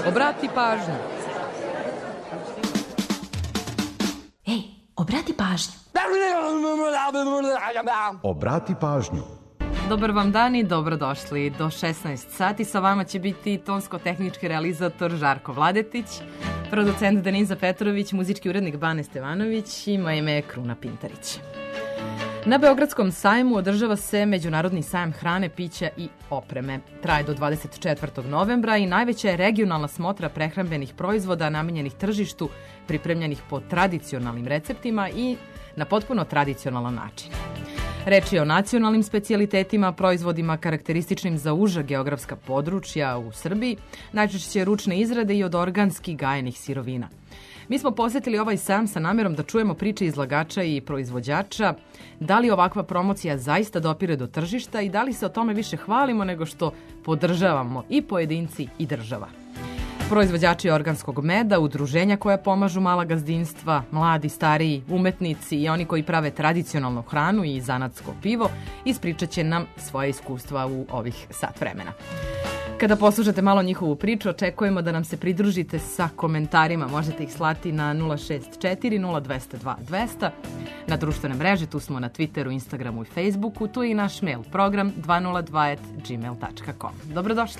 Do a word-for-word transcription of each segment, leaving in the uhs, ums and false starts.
Obrati pažnju. Ej, obrati pažnju. Obrati pažnju. Dobar vam dan i dobrodošli. Do šesnaest sati sa vama će biti tonsko-tehnički realizator Žarko Vladetić, producent Deniza Petrović, muzički urednik Bane Stevanović i moje ime je Kruna Pintarić. Na Beogradskom sajmu održava se Međunarodni sajam hrane, pića i opreme. Traje do dvadeset četvrtog novembra i najveća je regionalna smotra prehrambenih proizvoda namenjenih tržištu, pripremljenih po tradicionalnim receptima i na potpuno tradicionalan način. Reč je o nacionalnim specijalitetima, proizvodima karakterističnim za uža geografska područja u Srbiji, najčešće ručne izrade i od organski gajenih sirovina. Mi smo posetili ovaj sajam sa namjerom da čujemo priče izlagača i proizvođača, da li ovakva promocija zaista dopire do tržišta i da li se o tome više hvalimo nego što podržavamo i pojedinci i država. Proizvođači organskog meda, udruženja koja pomažu mala gazdinstva, mladi, stariji, umetnici i oni koji prave tradicionalnu hranu i zanatsko pivo ispričat će nam svoje iskustva u ovih sat vremena. Kada poslušate malo njihovu priču, očekujemo da nam se pridružite sa komentarima. Možete ih slati na nula šest četiri nula dva zero dva dva zero zero. Na društvene mreže, tu smo na Twitteru, Instagramu i Facebooku. Tu je i naš mail, program dva nula dva at gmail tačka com. Dobrodošli.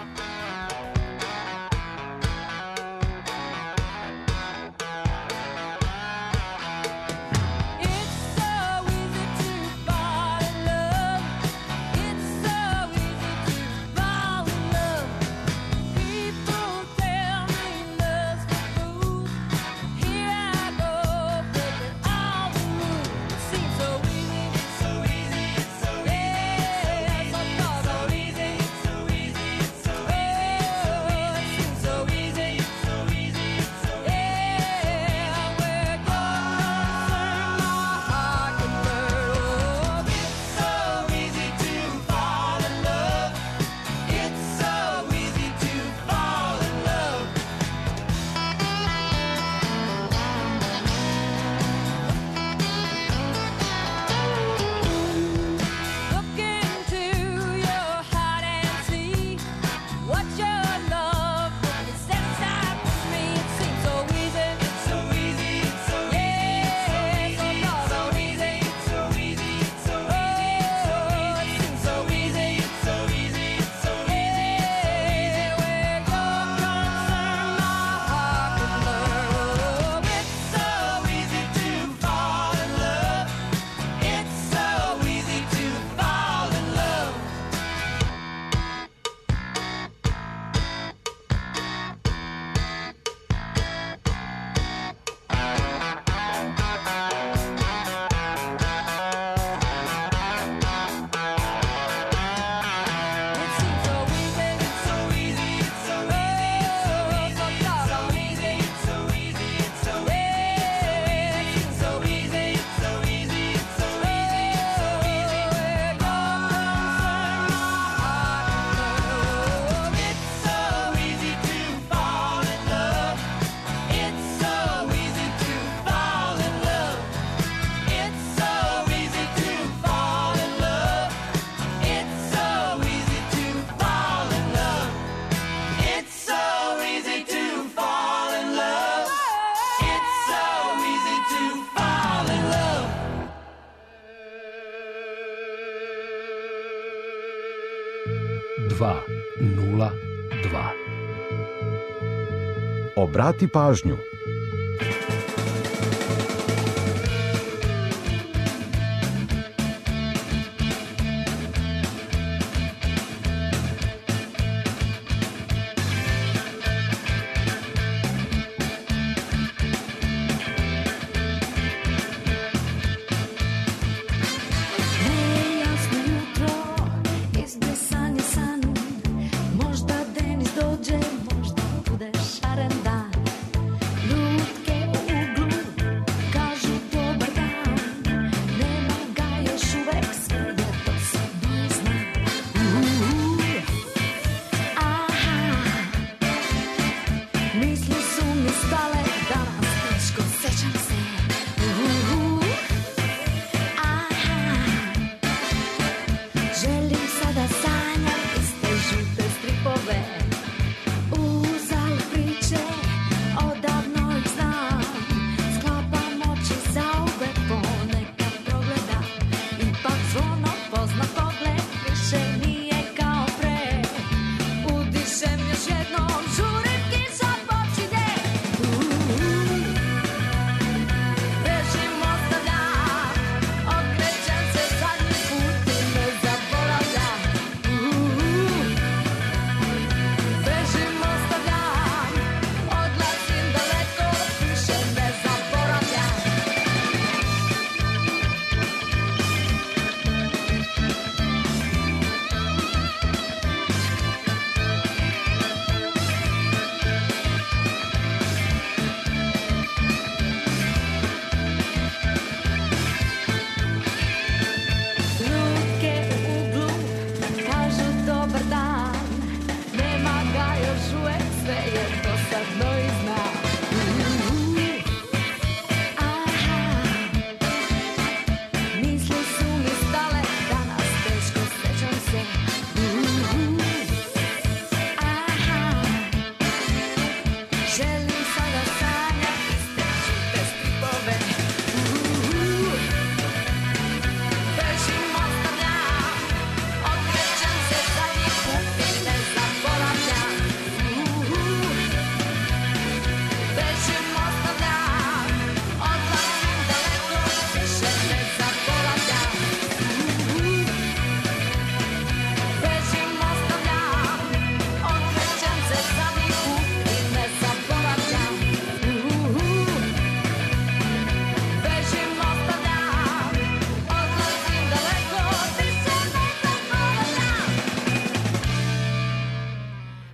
dva nula dva. Obrati pažnju. Možda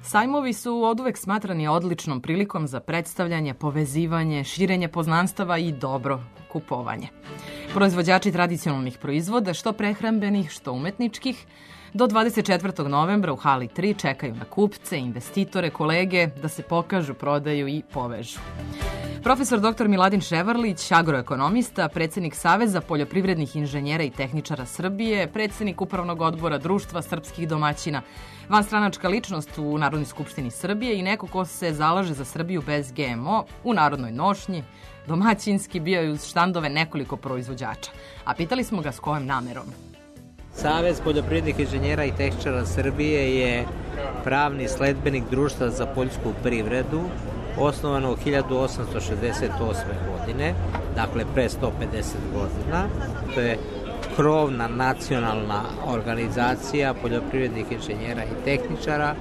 Sajmovi su oduvek smatrani odličnom prilikom za predstavljanje, povezivanje, širenje poznanstava i dobro kupovanje. Proizvođači tradicionalnih proizvoda, što prehrambenih, što umetničkih, do dvadeset četvrtog novembra u hali tri čekaju na kupce, investitore, kolege da se pokažu, prodaju i povežu. Profesor doktor Miladin Ševarlić, agroekonomista, predsednik Saveza poljoprivrednih inženjera i tehničara Srbije, predsednik Upravnog odbora Društva srpskih domaćina, vanstranačka ličnost u Narodnoj skupštini Srbije i neko ko se zalaže za Srbiju bez G M O u Narodnoj nošnji, domaćinski bio je uz štandove nekoliko proizvođača. A pitali smo ga s kojom namerom. Savez poljoprivrednih inženjera i tehničara Srbije je pravni sledbenik Društva za poljsku privredu, osnovano u hiljadu osamsto šezdeset osme. godine, dakle pre sto pedeset godina. To je krovna nacionalna organizacija poljoprivrednih inženjera i tehničara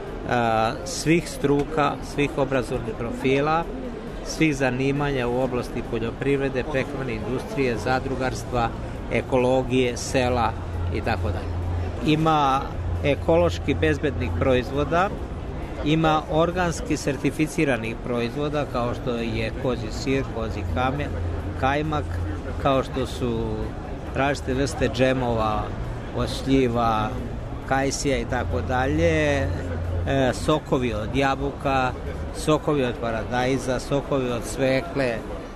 svih struka, svih obrazovnih profila, svih zanimanja u oblasti poljoprivrede, prehrambene industrije, zadrugarstva, ekologije, sela i tako dalje. Ima ekološki bezbednih proizvoda, ima organski sertificiranih proizvoda kao što je kozji sir, kozji kamen, kajmak, kao što su različite vrste džemova, od šljiva, kajsija i tako dalje, sokovi od jabuka, sokovi od paradajza, sokovi od svekle.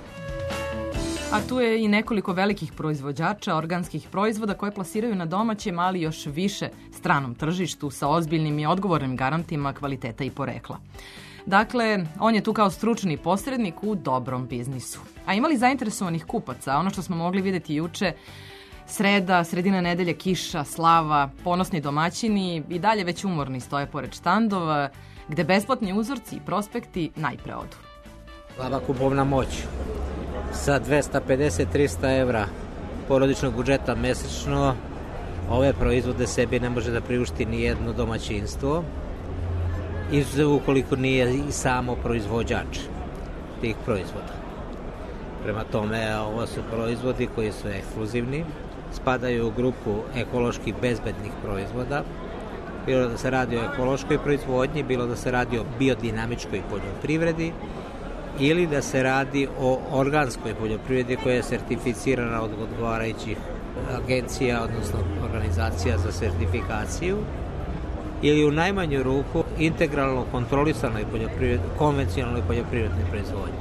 A tu je i nekoliko velikih proizvođača organskih proizvoda koje plasiraju na domaćem, ali još više stranom tržištu sa ozbiljnim i odgovornim garantima kvaliteta i porekla. Dakle, on je tu kao stručni posrednik u dobrom biznisu. A imali zainteresovanih kupaca, ono što smo mogli videti juče, sreda, sredina nedelje, kiša, slava, ponosni domaćini i dalje već umorni stoje pored štandova, gde besplatni uzorci i prospekti najpre odu. Slaba kupovna moć. Sa dvesta pedeset do trista evra porodičnog budžeta mesečno ove proizvode sebi ne može da priušti ni jedno domaćinstvo, izuzev ukoliko nije i samo proizvođač tih proizvoda. Prema tome, ovo su proizvodi koji su ekskluzivni, spadaju u grupu ekološki bezbednih proizvoda, bilo da se radi o ekološkoj proizvodnji, bilo da se radi o biodinamičkoj poljoprivredi, ili da se radi o organskoj poljoprivredi koja je sertificirana od odgovarajućih agencija, odnosno organizacija za sertifikaciju, ili u najmanju ruku integralno kontrolisanoj konvencionalnoj poljoprivrednoj proizvodnji.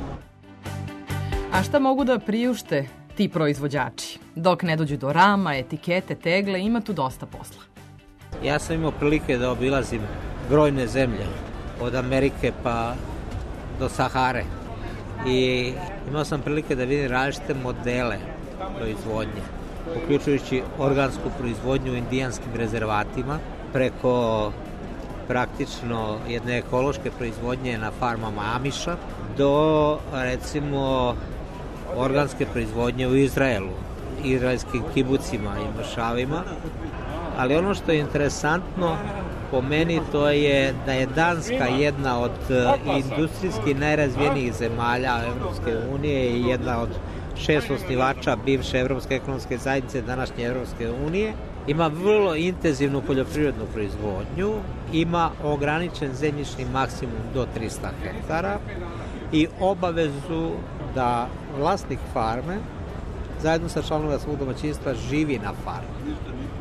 A šta mogu da priušte ti proizvođači? Dok ne dođu do rama, etikete, tegle, ima tu dosta posla. Ja sam imao prilike da obilazim brojne zemlje, od Amerike pa do Sahare. I imao sam prilike da vidim različite modele proizvodnje, uključujući organsku proizvodnju u indijanskim rezervatima, preko praktično jedne ekološke proizvodnje na farmama Amiša, do recimo organske proizvodnje u Izraelu, izraelskim kibucima i mošavima. Ali ono što je interesantno po meni, to je da je Danska jedna od industrijski najrazvijenijih zemalja Evropske unije i jedna od šest osnivača bivše Evropske ekonomske zajednice, današnje Evropske unije. Ima vrlo intenzivnu poljoprivrednu proizvodnju, ima ograničen zemljišni maksimum do trista hektara i obavezu da vlasnik farme zajedno sa članovima svog domaćinstva živi na farmi.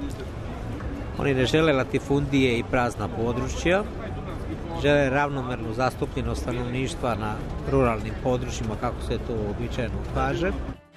Oni ne žele latifundije i prazna područja, žele ravnomernu zastupljenost stanovništva na ruralnim područjima, kako se to uobičajeno kaže.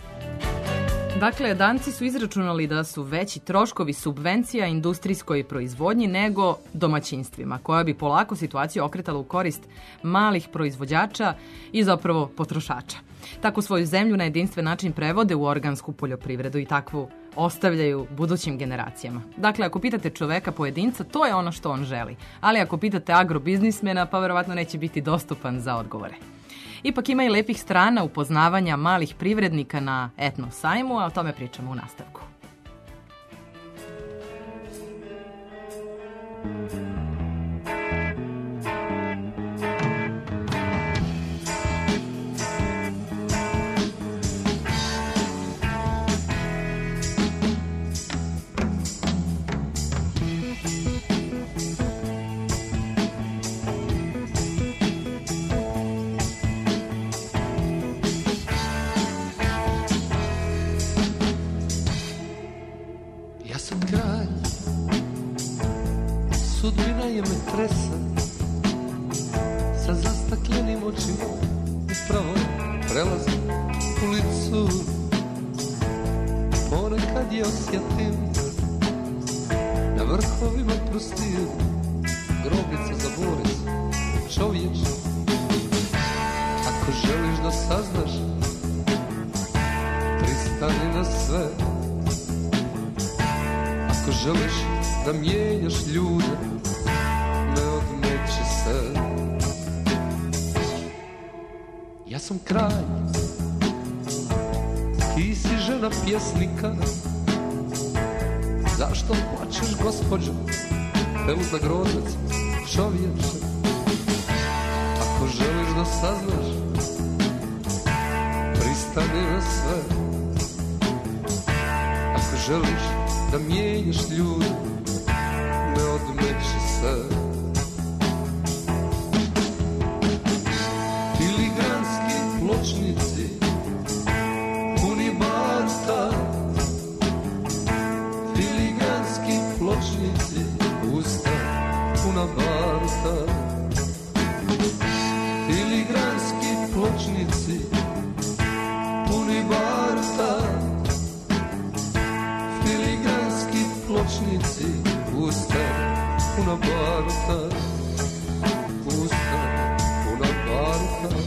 Dakle, Danci su izračunali da su veći troškovi subvencija industrijskoj proizvodnji nego domaćinstvima, koja bi polako situaciju okretala u korist malih proizvođača i zapravo potrošača. Tako svoju zemlju na jedinstven način prevode u organsku poljoprivredu i takvu ostavljaju budućim generacijama. Dakle, ako pitate čoveka pojedinca, to je ono što on želi. Ali ako pitate agrobiznismena, pa verovatno neće biti dostupan za odgovore. Ipak ima i lepih strana upoznavanja malih privrednika na etno sajmu, a o tome pričamo u nastavku. greje me tresa, sa zastaklenim očima upravo prelazim ulicu. Ponekad je osjetim na vrhovima prstiju, grobnica za Boris, čovječ. Ako želiš da saznaš, pristani na sve. Ako želiš da mijenjaš ljude, ne odmeći se. Ja sam kralj, ti si žena pjesnika. Zašto plačeš, gospođo, Peluta Grozac, čovječe? Ako želiš da saznaš, pristani na sve. Ako želiš da mijenjaš ljude, ne odmeći se. Filigranski pločnici, puni barta. Filigranski pločnici, usta puna barta. Filigranski pločnici, puni barta. Filigranski pločnici, usta puna barta. Usta puna barta.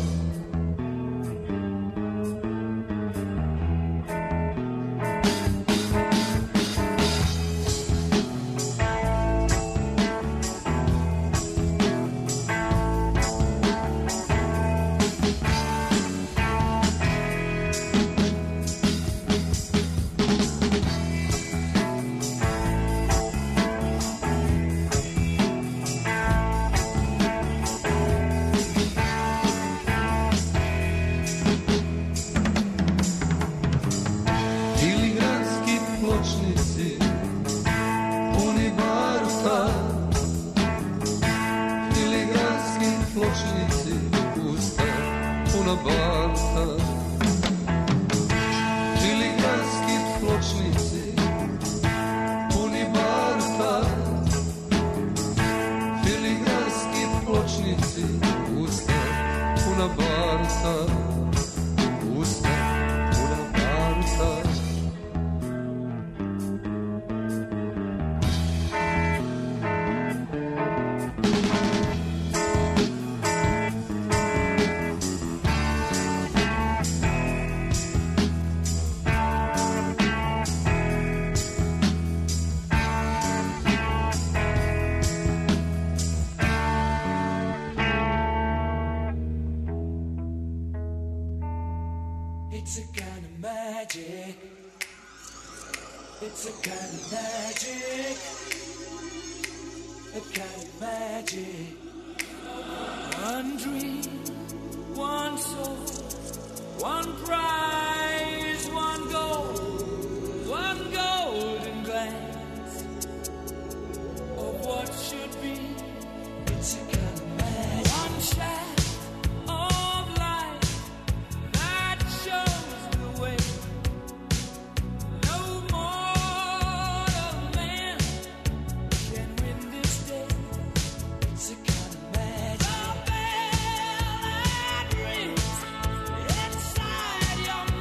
Your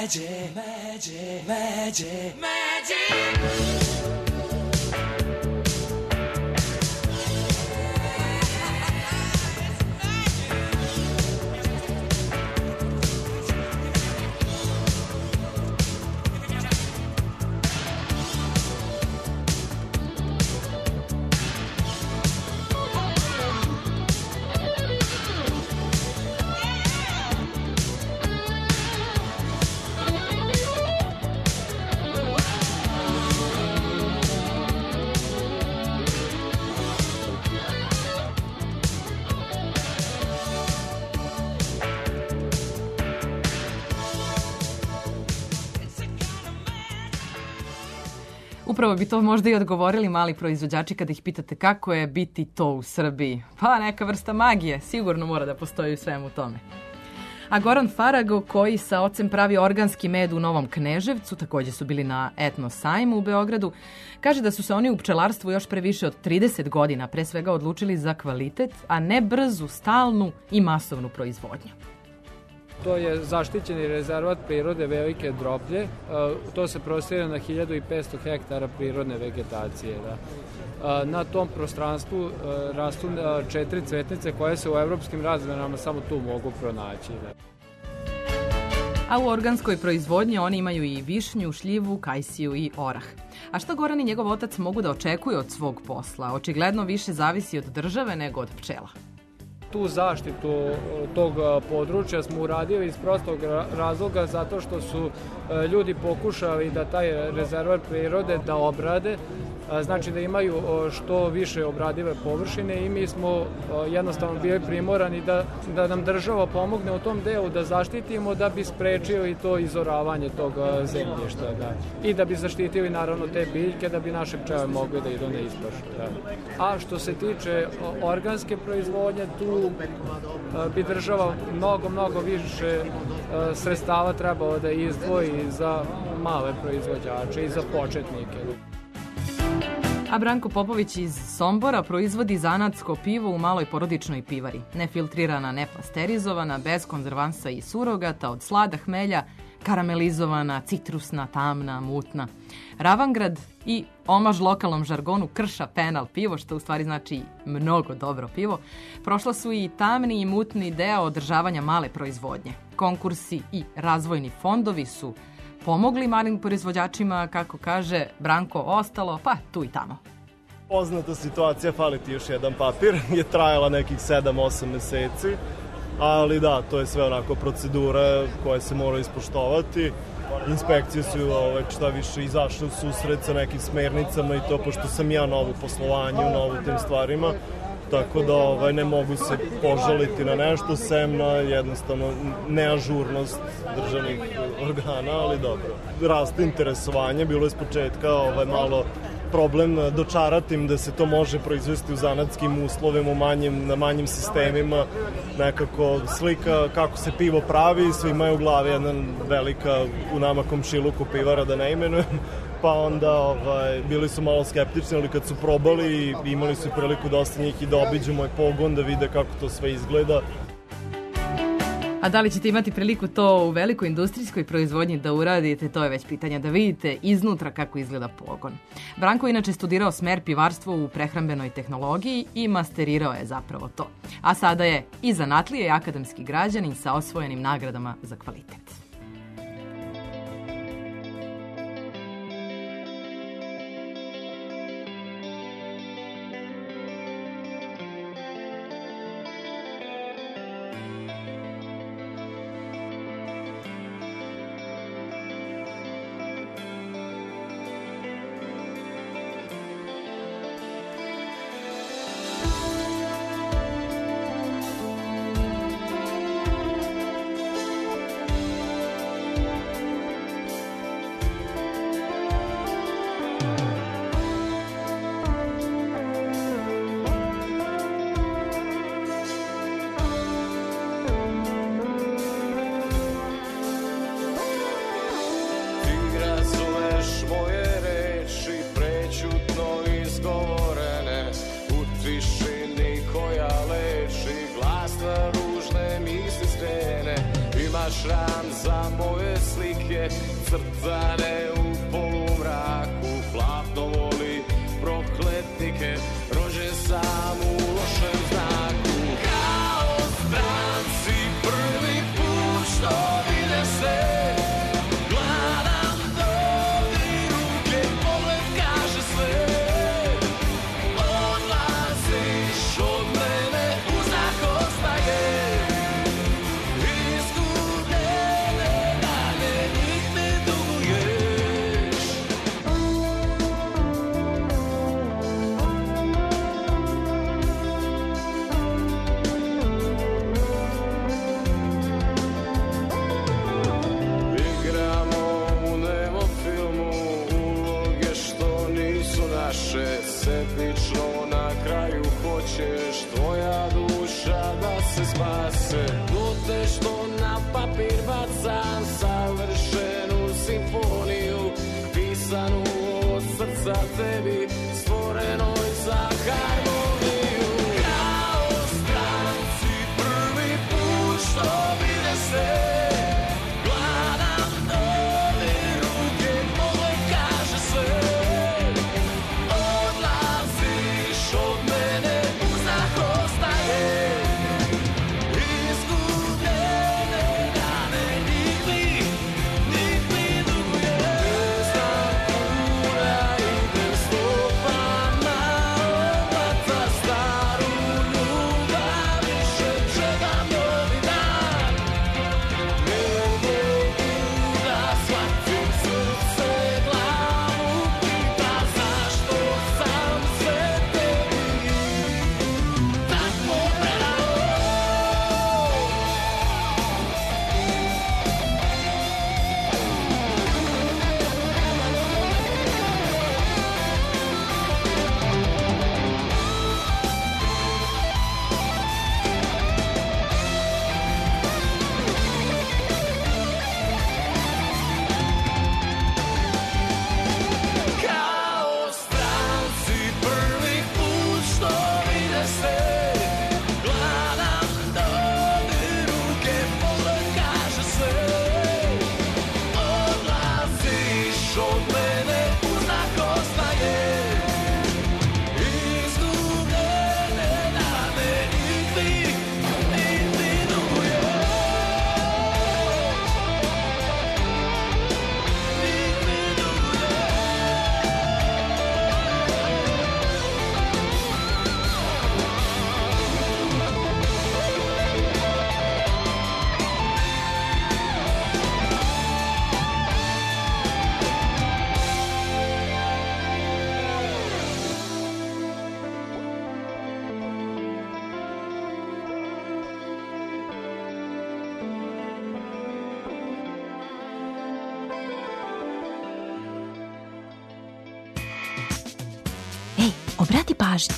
Magic, magic, magic, magic. Upravo bi to možda i odgovorili mali proizvođači kada ih pitate kako je biti to u Srbiji. Pa neka vrsta magije, sigurno mora da postoji u svemu tome. A Goran Farago, koji sa ocem pravi organski med u Novom Kneževcu, takođe su bili na Etno sajmu u Beogradu, kaže da su se oni u pčelarstvu još pre više od trideset godina pre svega odlučili za kvalitet, a ne brzu, stalnu i masovnu proizvodnju. To je zaštićeni rezervat prirode Velike Droplje. To se prostire na hiljadu petsto hektara prirodne vegetacije. Da. Na tom prostranstvu rastu četiri cvetnice koje se u evropskim razmerama samo tu mogu pronaći. Da. A u organskoj proizvodnji oni imaju i višnju, šljivu, kajsiju i orah. A što Goran i njegov otac mogu da očekuju od svog posla? Očigledno više zavisi od države nego od pčela. Tu zaštitu tog područja smo uradili iz prostog razloga zato što su ljudi pokušali da taj rezervat prirode da obrade, znači da imaju što više obradive površine i mi smo jednostavno bili primorani da, da nam država pomogne u tom delu da zaštitimo da bi sprečili to izoravanje tog zemljišta da. I da bi zaštitili naravno te biljke da bi naše pčele mogli da idu na ispašu. Da. A što se tiče organske proizvodnje, tu bi država mnogo, mnogo više sredstava trebalo da izdvoji za male proizvođače i za početnike. A Branko Popović iz Sombora proizvodi zanatsko pivo u maloj porodičnoj pivari. Nefiltrirana, nepasterizovana, bez konzervansa i surogata, od slada hmelja, karamelizovana, citrusna, tamna, mutna. Ravangrad i omaž lokalnom žargonu Krša Penal pivo, što u stvari znači mnogo dobro pivo, prošla su i tamni i mutni deo održavanja male proizvodnje. Konkursi i razvojni fondovi su pomogli malim proizvođačima, kako kaže Branko, ostalo pa tu i tamo. Poznata situacija, fali ti još jedan papir, je trajala nekih sedam osam meseci, ali da, to je sve onako procedura koje se mora ispoštovati. Inspekcije su ovaj, šta više izašle u susret sa nekim smernicama i to, pošto sam ja nov u poslovanju, nov u tim stvarima, tako da ovaj, ne mogu se požaliti na nešto, sem na jednostavno neažurnost državnih organa, ali dobro. Raste interesovanje, bilo je s početka ovaj, malo problem dočarati im da se to može proizvesti u zanatskim uslovima, u manjim, na manjim sistemima, nekako slika kako se pivo pravi, svima je u glavi jedna velika u nama komšiluku pivara, da ne imenujem, pa onda ovaj, bili su malo skeptični, ali kad su probali i imali su priliku dosta njih i da obiđu moj pogon, da vide kako to sve izgleda. A da li ćete imati priliku to u velikoj industrijskoj proizvodnji da uradite, to je već pitanje, da vidite iznutra kako izgleda pogon. Branko je inače studirao smer pivarstvo u prehrambenoj tehnologiji i masterirao je zapravo to. A sada je i zanatlije i akademski građanin sa osvojenim nagradama za kvalitet. Šram za moje tvoje slike crtane u polumraku. Platno voli prokletnike, rođen sam u lošem znaku. Kao stranci prvi put što vide se, gledam dodir ruke, pogled kaže sve. Odlaziš od mene, uzdah ostaje. Izgubljene dane njih mi duguješ. Igramo u nemo filmu uloge što nisu naše. Sebično na kraju hoćeš tvoja duša da se spase. Lute što na papir bacam savršenu simfoniju, pisanu od srca tebi, stvorenoj za harmoniju. Kao stranci prvi put što vide se, gledam dodir ruke, pogled kaže sve. Odlaziš od mene, uzdah ostaje. Izgubljene dane njih mi, njih mi duguješ. Ne znam kuda idem stopama, oblata staru ljubav, više čekam novi dan. Ne mogu da shvatim srce, glavu pita zašto sam se tebi tako predao. Kao stranci prvi put što vide se, gledam dodir ruke, pogled kaže sve. Odlaziš od mene, uzdah ostaje. Izgubljene dane njih mi, njih mi duguješ. Njih mi duguješ. Ej, obrati pažnju.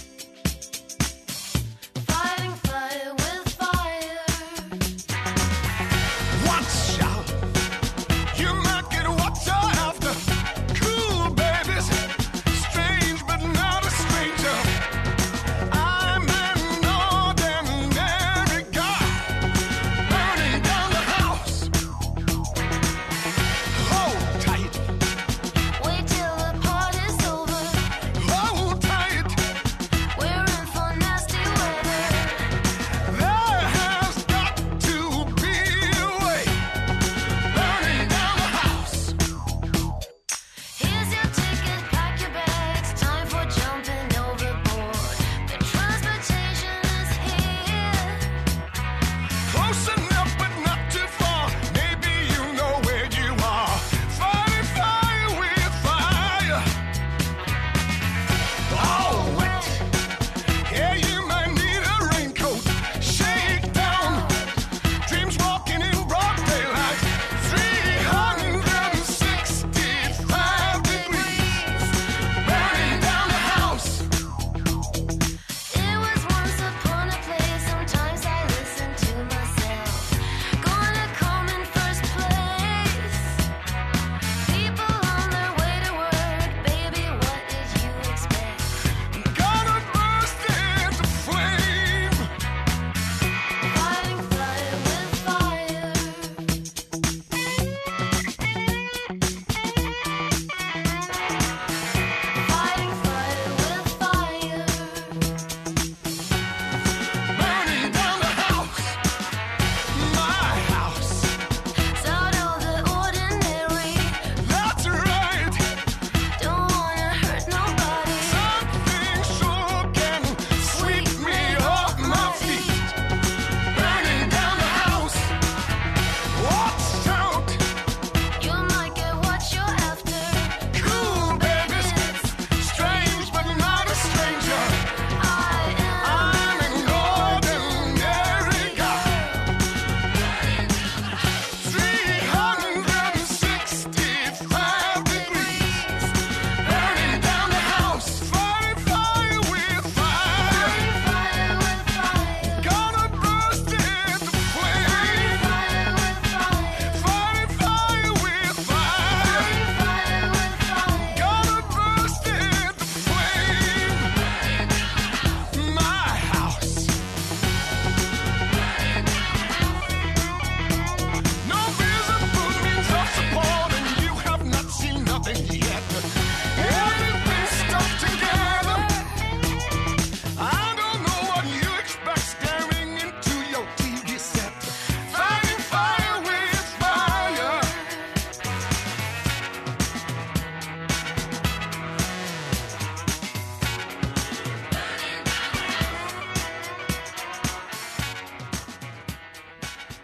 Fighting fire with fire. Watch out, you might get what you're after. Cool babies, strange but not a stranger. I'm an ordinary guy, burning down the house. Hold tight, Wait till the party's over. hold tight.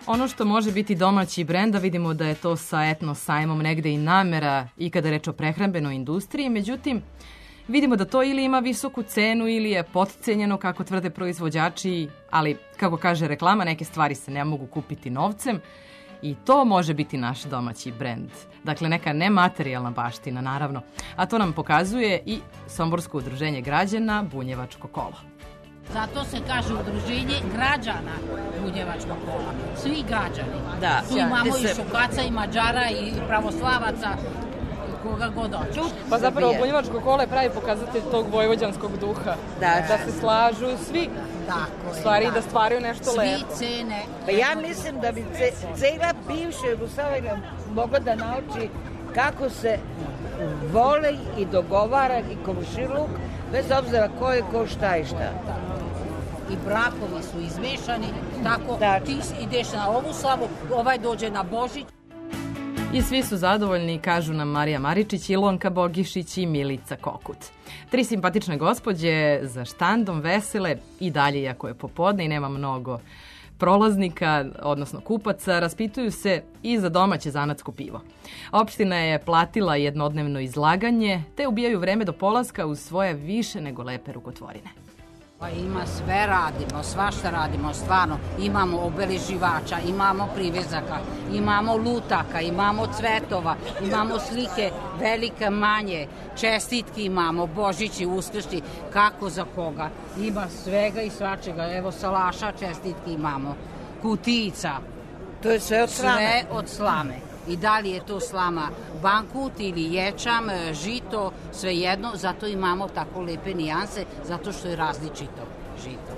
Ono što može biti domaći brend, da vidimo da je to sa etno sajmom negde i namera i kada reč o prehrambenoj industriji, međutim, vidimo da to ili ima visoku cenu ili je potcenjeno, kako tvrde proizvođači, ali, kako kaže reklama, neke stvari se ne mogu kupiti novcem i to može biti naš domaći brend. Dakle, neka nematerijalna baština, naravno. A to nam pokazuje i Somborsko udruženje građana Bunjevačko kolo. Zato se kaže udruženje građana Bunjevačkog kola. Svi građani. Da, tu imamo i Šukaca, i Mađara, i pravoslavaca, koga god hoćeš. Pa zapravo Bunjevačko kolo je pravi pokazatelj tog vojvođanskog duha. Da, da se slažu svi. Tako je, stvari da. da stvaraju nešto svi lepo. Svi cene. Pa ja mislim da bi ce, cela bivša Jugoslavija mogla da nauči kako se vole i dogovara i komšiluk, bez obzira ko je ko, šta i šta. I brakovi su izmešani, tako da. Ti ideš na ovu slavu, ovaj dođe na Božić. I svi su zadovoljni, kažu nam Marija Maričić, Ilonka Bogišić i Milica Kokut. Tri simpatične gospođe za štandom, vesele i dalje, iako je popodne i nema mnogo prolaznika, odnosno kupaca, raspituju se i za domaće zanatsko pivo. Opština je platila jednodnevno izlaganje, te ubijaju vreme do polaska uz svoje više nego lepe rukotvorine. Pa ima sve radimo, svašta radimo, stvarno. Imamo obeleživača, imamo privezaka, imamo lutaka, imamo cvetova, imamo slike velike, manje, čestitki imamo, Božići, Uskršnji, kako za koga. Ima svega i svačega, evo salaša čestitki imamo, kutijica. To je sve od slame. Sve od slame. I da li je to slama bankut ili ječam, žito, svejedno, zato imamo tako lepe nijanse, zato što je različito žito.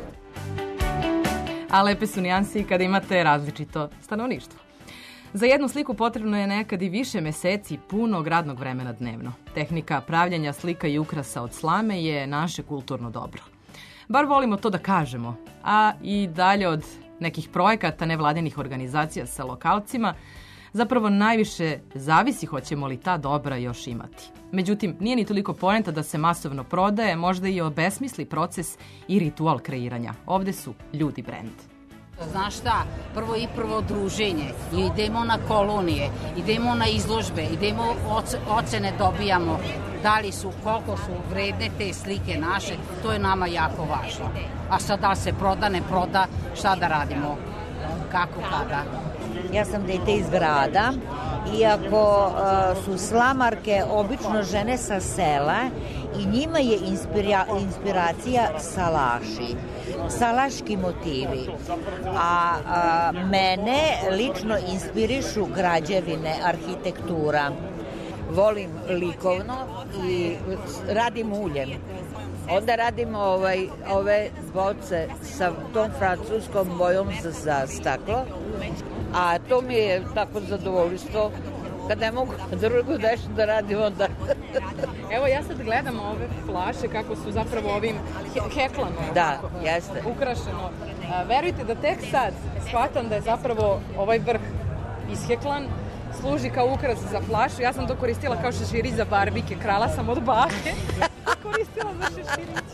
A lepe su nijanse i kada imate različito stanovništvo. Za jednu sliku potrebno je nekad i više meseci punog radnog vremena dnevno. Tehnika pravljanja slika i ukrasa od slame je naše kulturno dobro. Bar volimo to da kažemo, a i dalje od nekih projekata nevladinih organizacija sa lokalcima, zapravo najviše zavisi hoćemo li ta dobra još imati. Međutim, nije ni toliko poenta da se masovno prodaje, možda i obesmisli proces i ritual kreiranja. Ovde su ljudi brend. Znaš šta, prvo i prvo druženje, idemo na kolonije, idemo na izložbe, idemo ocene dobijamo, da li su, koliko su vredne te slike naše, to je nama jako važno. A sad da se proda, ne proda, šta da radimo, kako, kada. Ja sam dete iz grada, iako uh, su slamarke obično žene sa sela i njima je inspira, inspiracija salaši, salaški motivi. A, a mene lično inspirišu građevine, arhitektura. Volim likovno i radim uljem. Onda radimo ovaj, ove boce sa tom francuskom bojom za, za staklo, a to mi je tako zadovoljstvo. Kad ne mogu drugo nešto da radim, onda... Evo, ja sad gledam ove flaše kako su zapravo ovim he heklano. Da, jeste. Ukrašeno. A, verujte da tek sad shvatam da je zapravo ovaj vrh isheklan, služi kao ukras za flašu. Ja sam to koristila kao šeširić za barbike, krala sam od bake. Koristila za šeširić.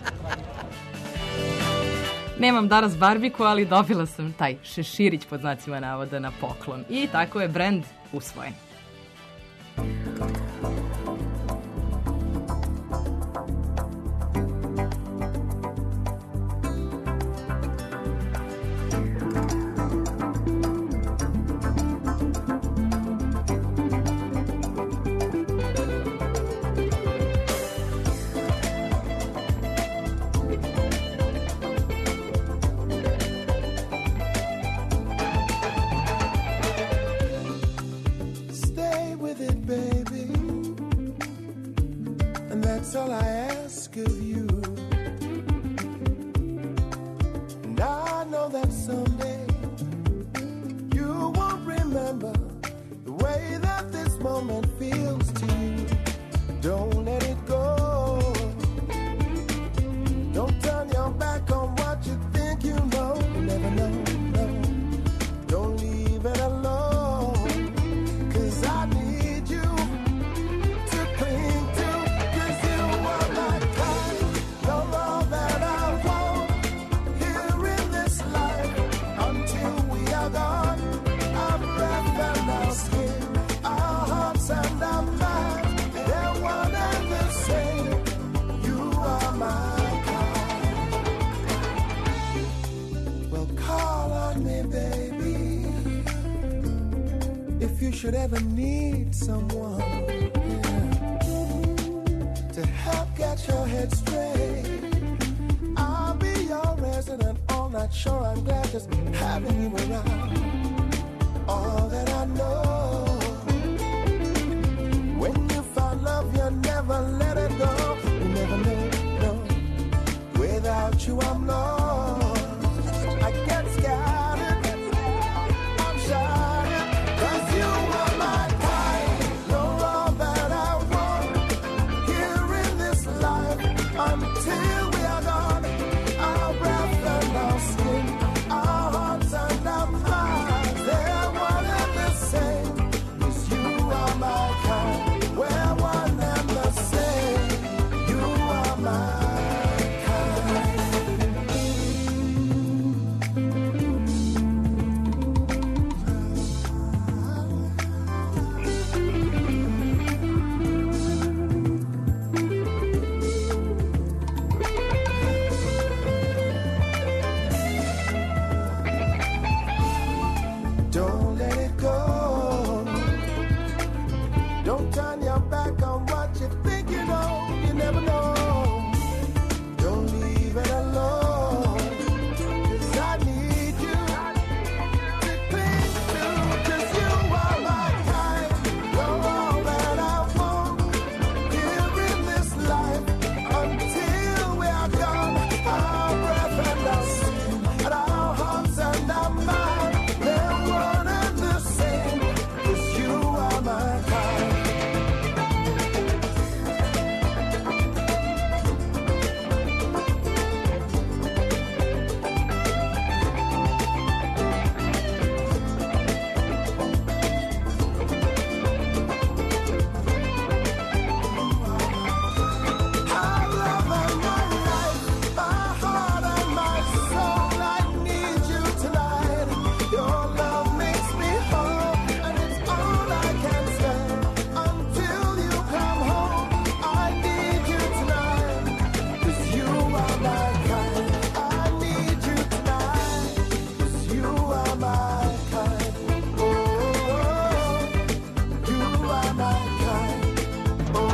Nemam danas barbiku, ali dobila sam taj šeširić pod znacima navoda na poklon. I tako je brend usvojen. That's all I ask of you. And I know that someday you won't remember the way that this moment feels to you. Don't let it go. Don't turn your back on what you think you know. You never know, no. Don't leave it alone. 'Cause I need you to cling to. Gone should ever need someone, yeah, to help get your head straight, I'll be your resident all night. Sure, I'm glad just having you around. All that I know, when you find love, you never let it go. You never know, no. Without you, I'm lost. I get scattered, I'm shattered, 'cause you are my kind. You're all that I want here in this life. Until we are gone, our breath and our skin, our hearts and our minds, they're one and the same. 'Cause you are my kind. We're one and the same. You are my Don't let it go. Don't turn your back on what you think you know. You never know. Don't leave it alone. 'Cause I need you to cling to. 'Cause you are my kind. You're all that I want here in this life. Until we are gone, our breath and our skin, and our hearts and our minds, they're one and the same. 'Cause you are my kind. My love and my life, my heart and my soul, I need you tonight. Your love makes me whole, and it's all I can say. Until you come home, I need you tonight. 'Cause you are my kind. I need you tonight. 'Cause you are my kind. Oh, you are my kind. Oh,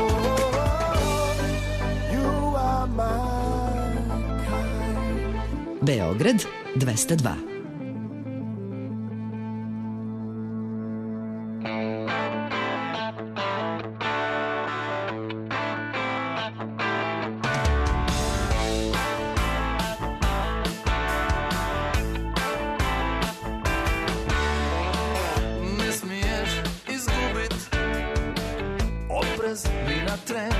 you are my kind. Beograd dvesta dva. Ne smiješ izgubit oprez ni na tren.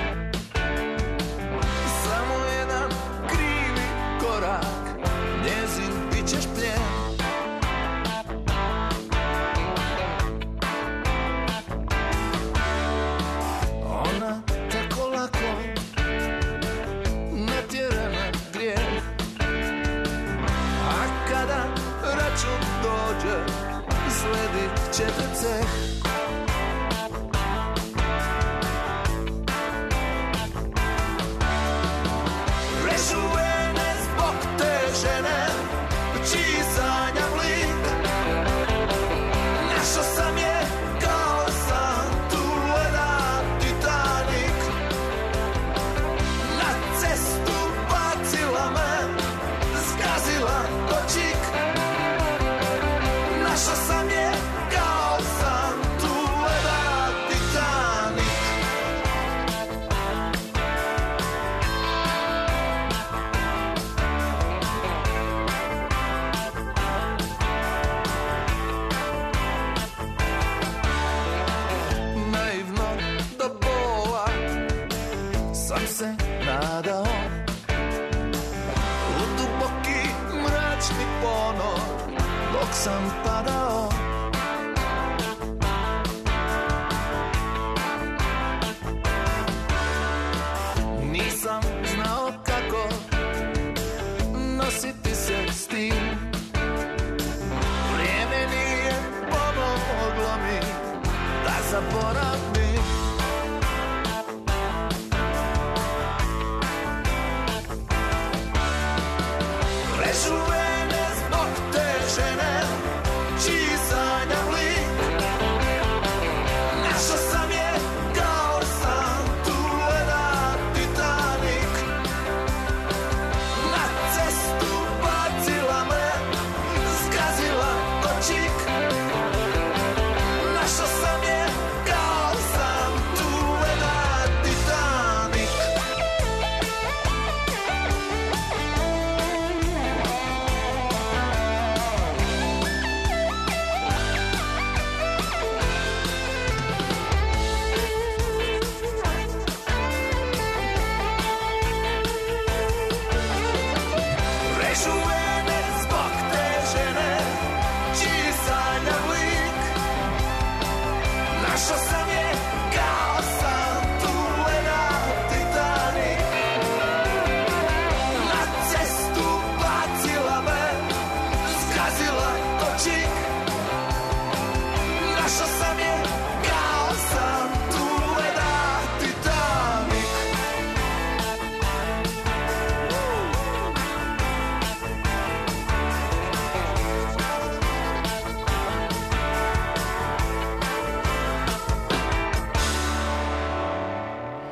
Samo jedan krivi korak, njezin bit ćeš plijen. Ona tako lako natjera na grijeh, a kada račun dođe, sledit će te ceh. Rešuvene zbog te žene, čiji sanjam lik. Našao sam je kao sam tu leda Titanik. Na cestu bacila me, zgazila ko čik. Našao sam je kao sam tu leda Titanik. Naivno do bola sam se nadao, u duboki mračni ponor dok sam padao. Nisam znao kako nositi se s tim. Vrijeme nije pomoglo mi da zaboravim. Rešuvene zbog te žene, čiji sanjam lik.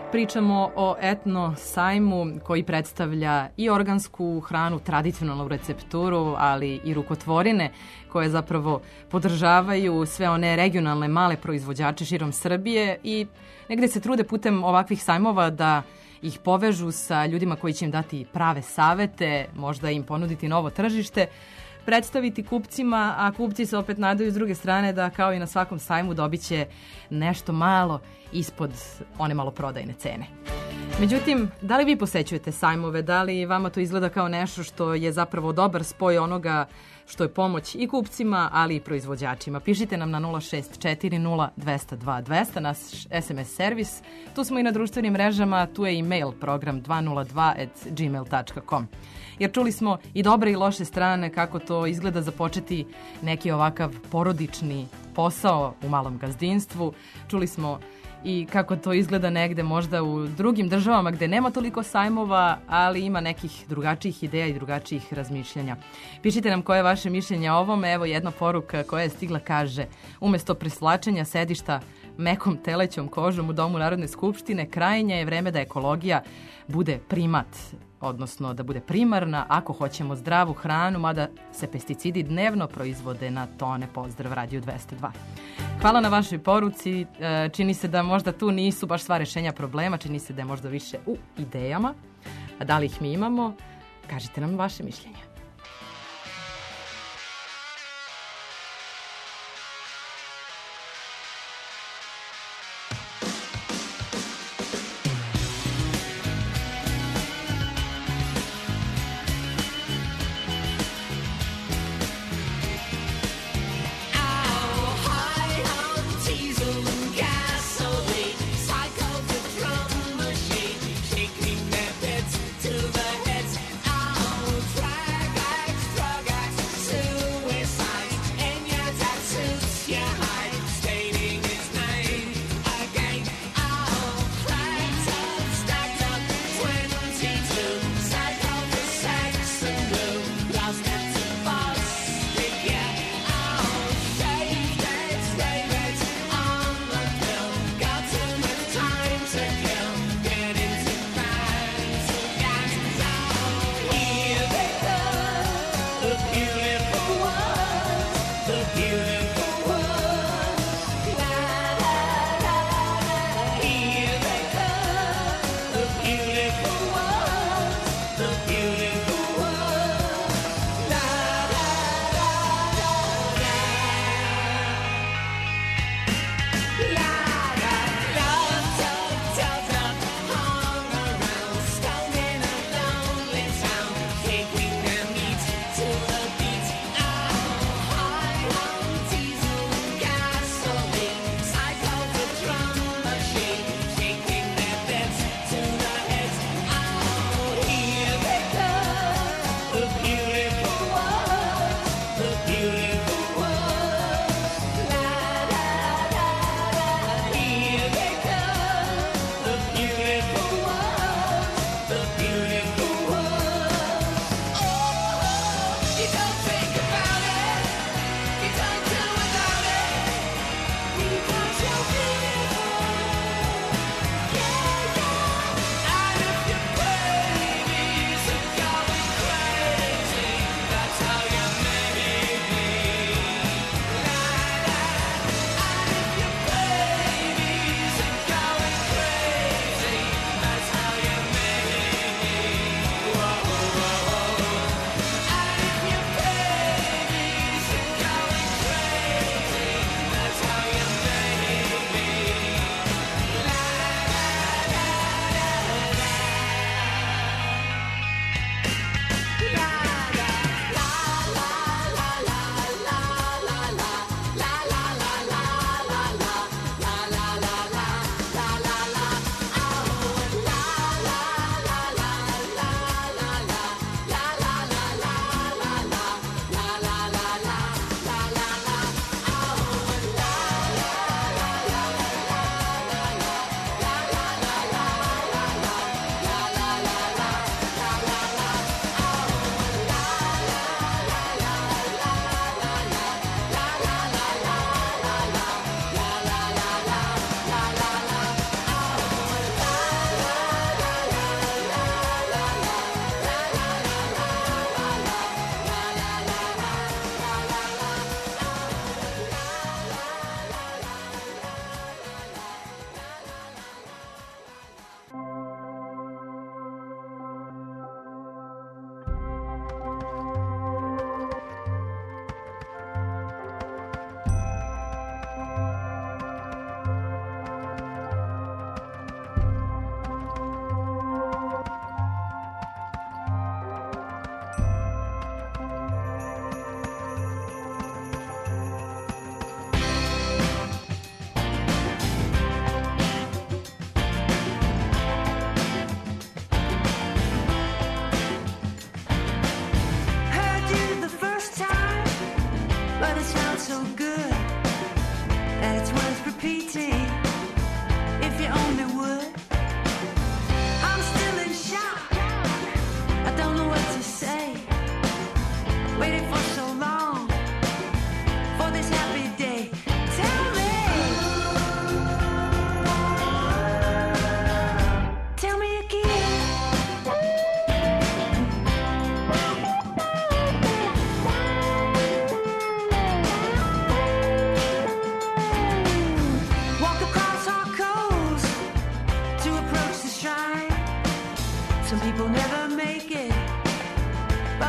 Pričamo o etno sajmu koji predstavlja i organsku hranu, tradicionalnu recepturu, ali i rukotvorine koje zapravo podržavaju sve one regionalne male proizvođače širom Srbije i negde se trude putem ovakvih sajmova da ih povežu sa ljudima koji će im dati prave savete, možda im ponuditi novo tržište, predstaviti kupcima, a kupci se opet nadaju s druge strane da kao i na svakom sajmu dobit će nešto malo ispod one maloprodajne cene. Međutim, da li vi posećujete sajmove? Da li vama to izgleda kao nešto što je zapravo dobar spoj onoga što je pomoć i kupcima, ali i proizvođačima? Pišite nam na nula šest četiri nula dva zero dva dva zero, naš es em es servis. Tu smo i na društvenim mrežama, tu je i mail program dva nula dva at gmail tačka com. Jer čuli smo i dobre i loše strane kako to izgleda započeti neki ovakav porodični posao u malom gazdinstvu. Čuli smo i kako to izgleda negde možda u drugim državama gde nema toliko sajmova, ali ima nekih drugačijih ideja i drugačijih razmišljanja. Pišite nam koje je vaše mišljenje o ovome. Evo jedna poruka koja je stigla, kaže: umesto preslačenja sedišta mekom telećom kožom u Domu Narodne skupštine, krajnje je vreme da ekologija bude primat, odnosno da bude primarna ako hoćemo zdravu hranu, mada se pesticidi dnevno proizvode na tone. Pozdrav Radio dvesta dva. Hvala na vašoj poruci. Čini se da možda tu nisu baš sva rešenja problema, čini se da je možda više u idejama. A da li ih mi imamo? Kažite nam vaše mišljenje. Taking their beds to the heads. I'll drag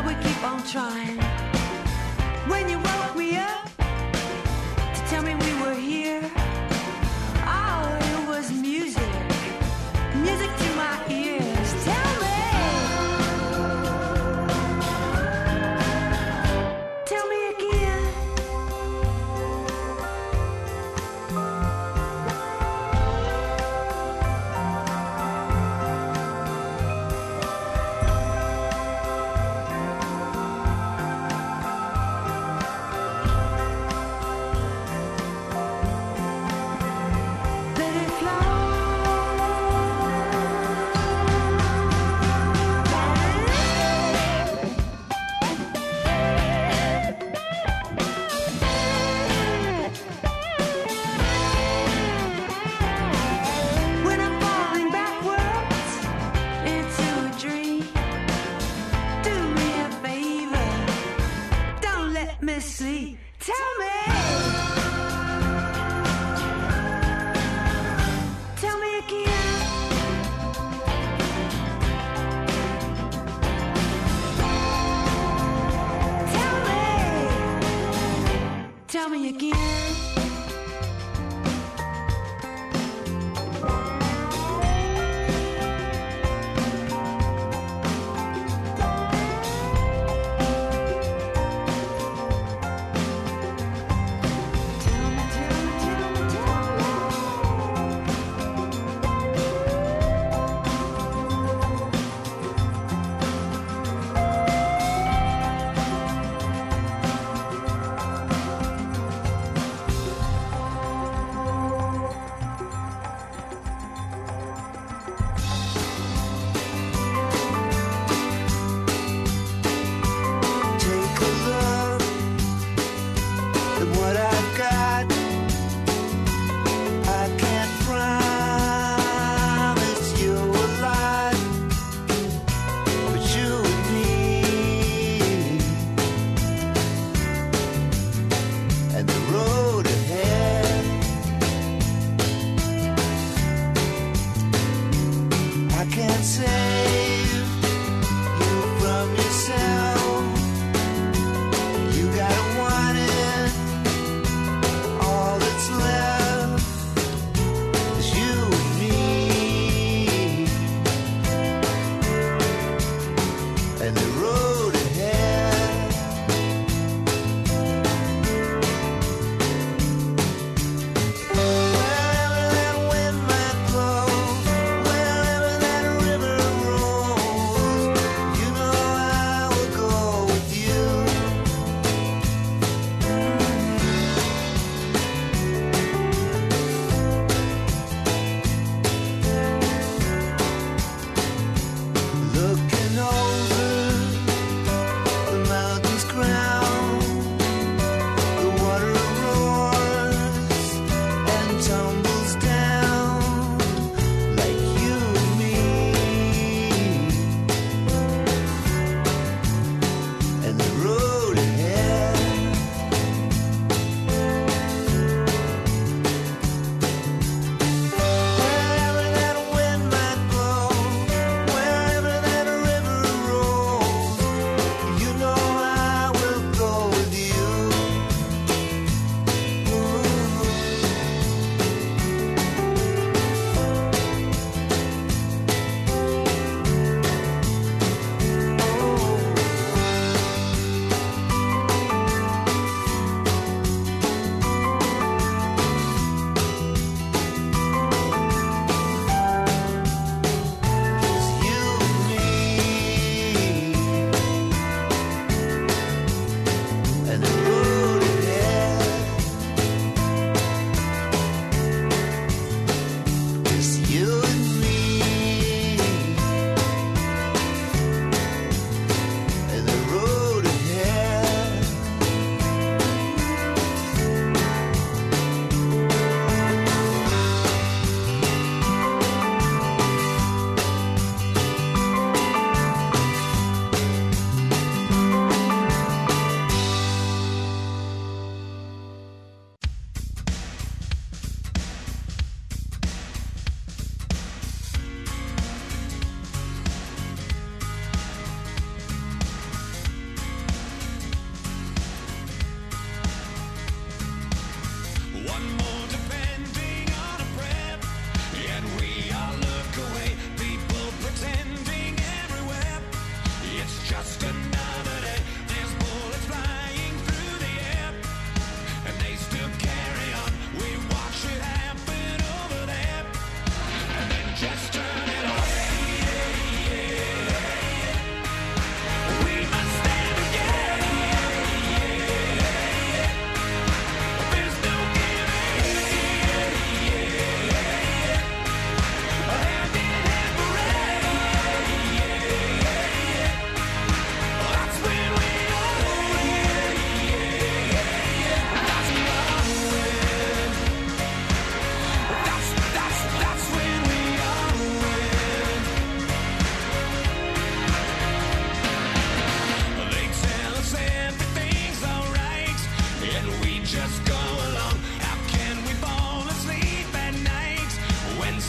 would keep on trying. When you woke me up to tell me we were here, oh, it was music, music to my ears. Tell me, tell me again.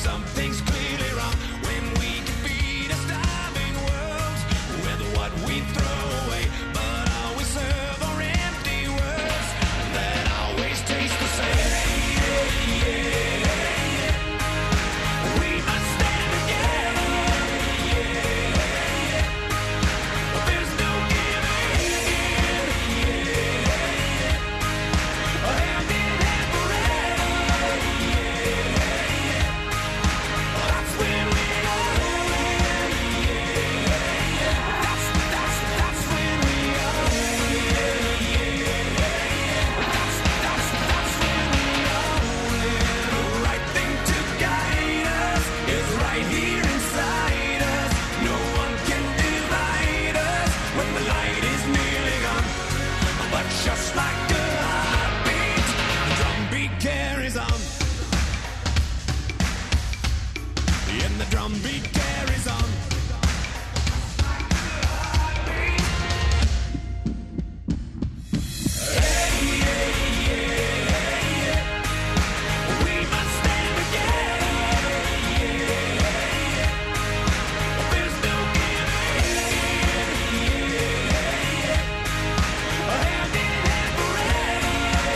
something's clearly wrong when we can feed a starving world with what we throw away, but all we serve are empty words that always taste the same. We must stand together. There's no giving in. Hand in hand forever. That's when we all win. That's, that's, that's when we all win. That's, that's, that's when we all win. The right thing to guide us is right here inside us. No one can divide us when the light is nearly gone. But just like a heartbeat, the drumbeat carries on. And the drumbeat carries on. We must stand together. There's no giving in. Hand in hand forever.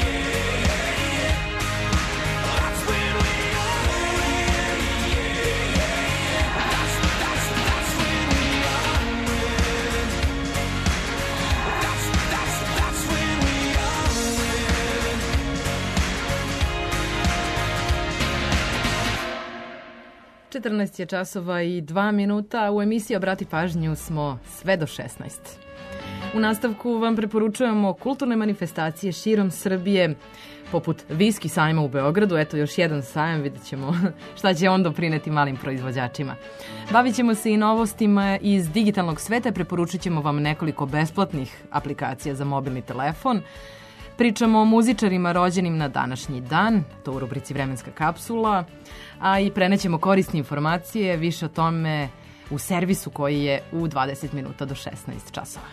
That's when we all win. That's, that's, that's when we all win. That's, that's, that's when we all win. četrnaest je časova i dva minuta, a u emisiji Obrati pažnju smo sve do šesnaest. U nastavku vam preporučujemo kulturne manifestacije širom Srbije, poput Viski sajma u Beogradu. Eto još jedan sajam, vidjet ćemo šta će on doprineti malim proizvođačima. Bavit ćemo se i novostima iz digitalnog sveta, preporučit ćemo vam nekoliko besplatnih aplikacija za mobilni telefon. Pričamo o muzičarima rođenim na današnji dan, to u rubrici Vremenska kapsula, a i prenećemo korisne informacije, više o tome u servisu koji je u dvadeset minuta do šesnaest časova.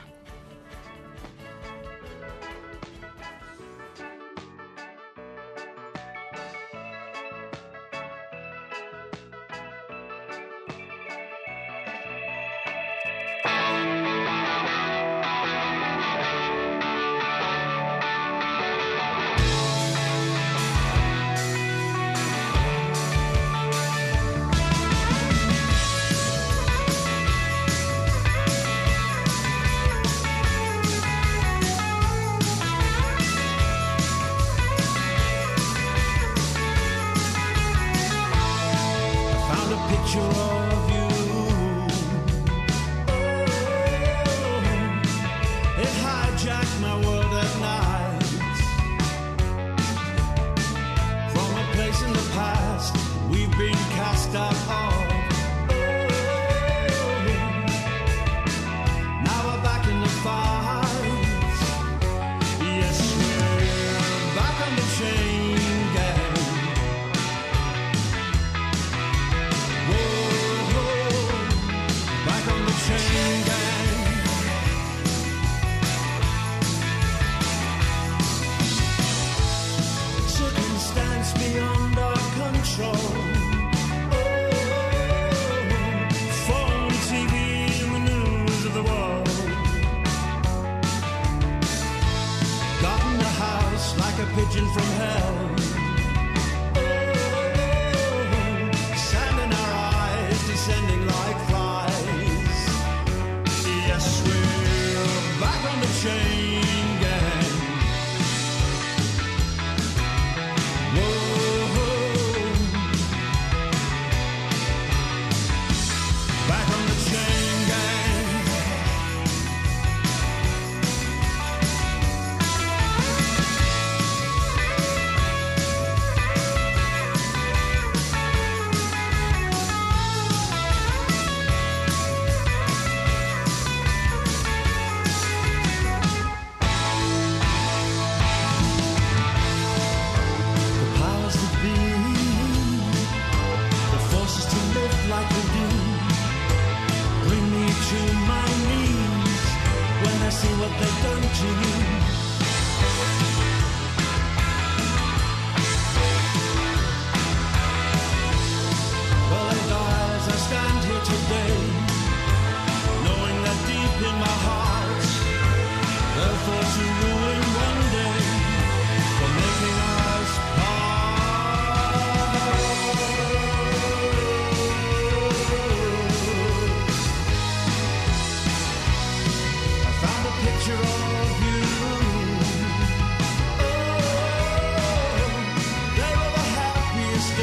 Found a picture of you. Oh, it hijacked my world at night. From a place in the past we've been cast out of. Oh, now we're back in the fight. Yes, we're back on the chain gang. Whoa,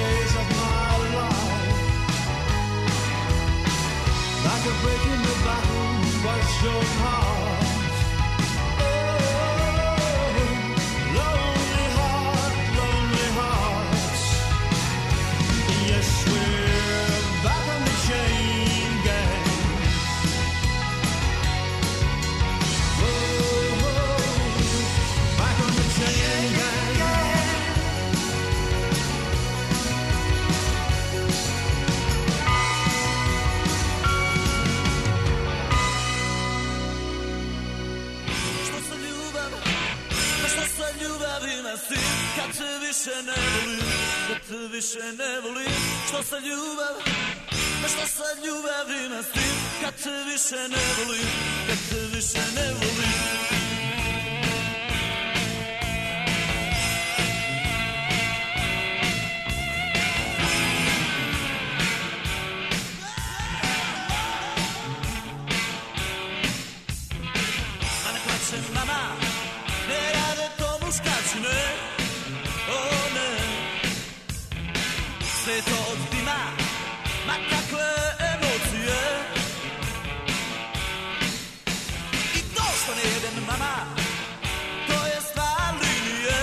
days of my life. Like a break in the bottom was your heart. Oh, lonely heart, lonely heart. Yes, we're back on the chain gang. Oh, back on the chain gang. Kad te više ne volim, kad te više ne volim, što sa ljubav, a što sa ljubav ima s tim, kad te više ne volim, kad te više ne volim. A ne plaće mama, ne rade to muškarci, ne. Sve to od dima, ma kakve emocije. I to što ne jedem mama, to je stvar linije.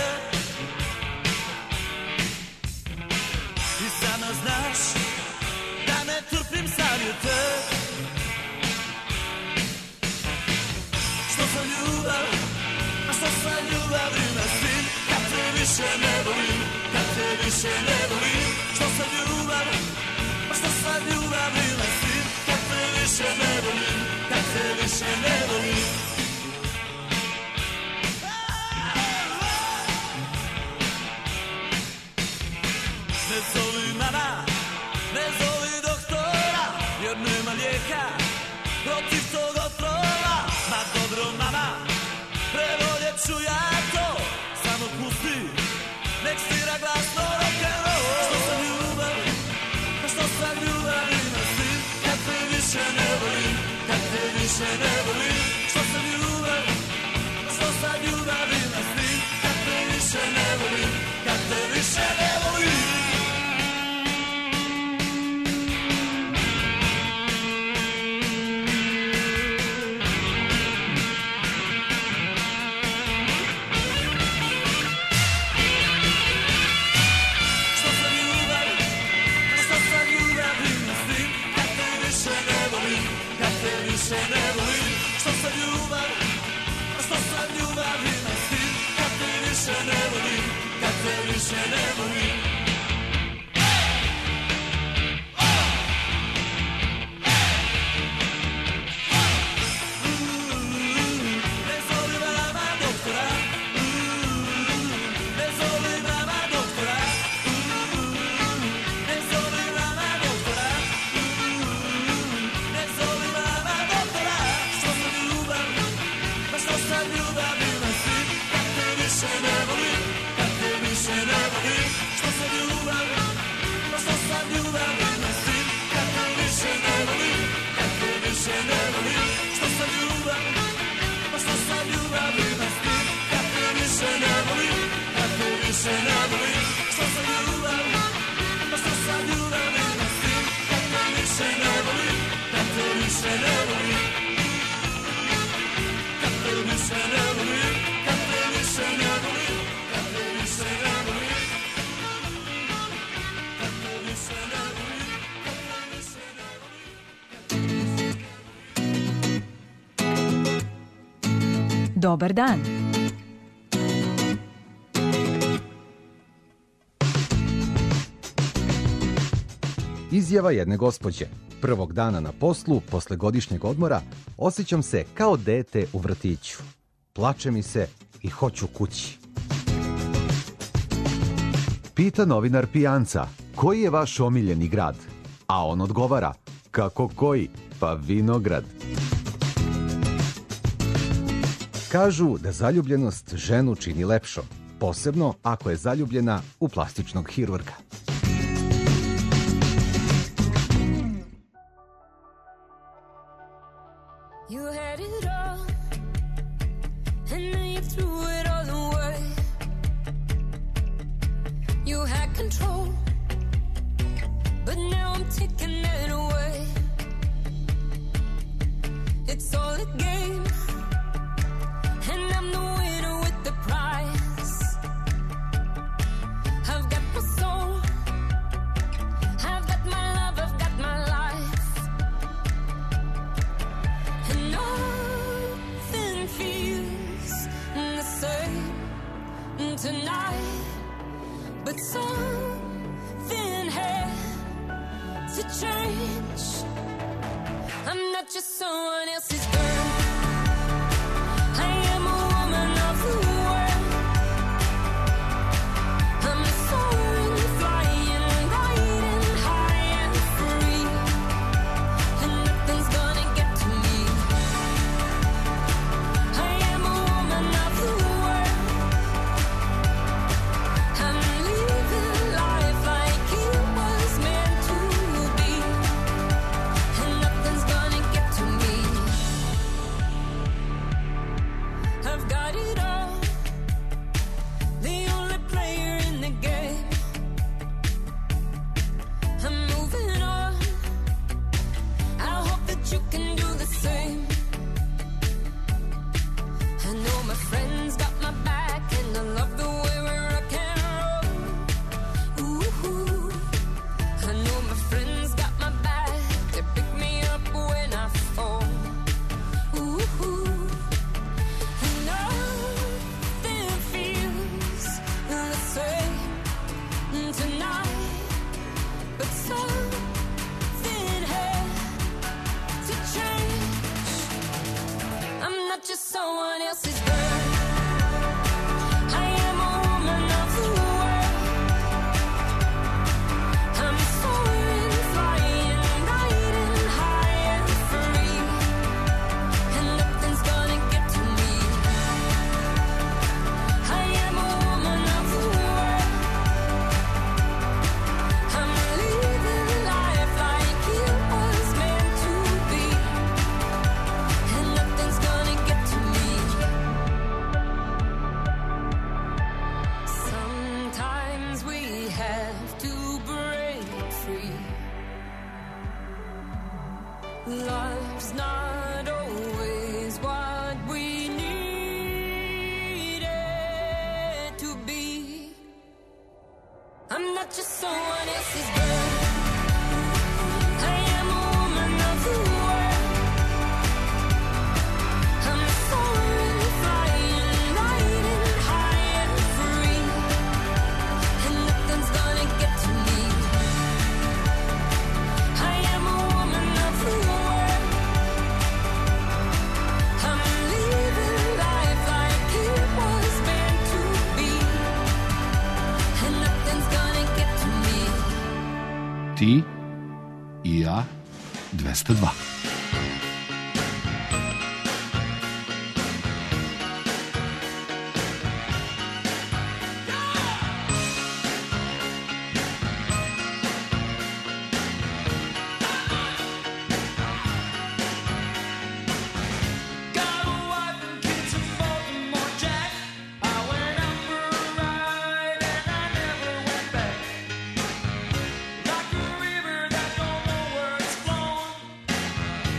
I sama znaš da ne trpim savjete. Što sa ljubav, a što sa ljubavi na svim, kad te više ne volim, kad te više ne volim. Što sa ljubav, a što sa ljubavi na svim, kad te više ne volim, kad te više ne volim. Ne zovi mama, ne zovi doktora, jer nema lijeka protiv tog otrova. Ma dobro mama, prevoljet ću ja to, samo pusti, nek svira glasno rock'n'roll. Što sa ljubav, a što sa ljubavi na svim, kad te više ne volim, kad te više ne volim. Što sa ljubav, a što sa ljubavi na svim, kad te više ne volim, kad te više ne volim. Više ne volim, što sa ljubav, a što sa ljubavi na svim, kad te više ne volim, kad te više ne volim. Ne zoli mama doktora, ne zoli mama doktora, ne zoli mama doktora, ne zoli mama doktora. Što sa ljubav, pa što sa ljubavi na svim, kad te više ne volim, kad te više ne volim. Što sa ljubav, pa što sa ljubavi na svim, kad te više ne volim, kad te više ne volim. Što sa ljubav, pa što sa ljubavi na svim, kad te više ne volim, kad te više ne volim. Što sa ljubav, pa što sa ljubavi na svim, kad te više ne volim, kad te više ne volim. Kad te više ne volim, kad te više ne volim, kad te više ne volim. Kad te više ne volim, kad te više ne volim. Dobar dan. Izjava jedne gospođe. Prvog dana na poslu, posle godišnjeg odmora, osjećam se kao dete u vrtiću. Plače mi se i hoću kući. Pita novinar pijanca, koji je vaš omiljeni grad? A on odgovara, kako koji? Pa Vinograd. Kažu da zaljubljenost ženu čini lepšom, posebno ako je zaljubljena u plastičnog hirurga. You had it all, and then you threw it all away. You had control, to change. I'm not just someone else's girl. I am a woman of the world. I'm soaring, flying, riding high and free, and nothing's gonna get to me. I am a woman of the world. I'm living life like it was meant to be, and nothing's gonna get to me. I've got it all, the only player in the game. I'm moving on, I hope that you can do the same. I know my friends got my back, and I love the way we rock and roll. Ooh, I know my friends got my back, they pick me up when I fall. Ooh, and nothing feels the same tonight, but something had to change. I'm not just someone else's girl. I am a woman of the world. I'm soaring, flying, riding high and free, and nothing's gonna get to me. I am a woman of the world. I'm living life like it was meant to be, and nothing's gonna get to me. Sometimes we have to break free. Love's not always what we need it to be. I'm not just someone else's girl. I am a woman of the world. I'm soaring, flying, riding high and free, and nothing's gonna get to me. I am a woman of the world. I'm living life like it was meant to be, and nothing's gonna get to me. Ti i ja dvesta dva. Got a wife and kids in Baltimore, Jack. I went out for a ride and I never went back. Like a river that don't know where it's flowing.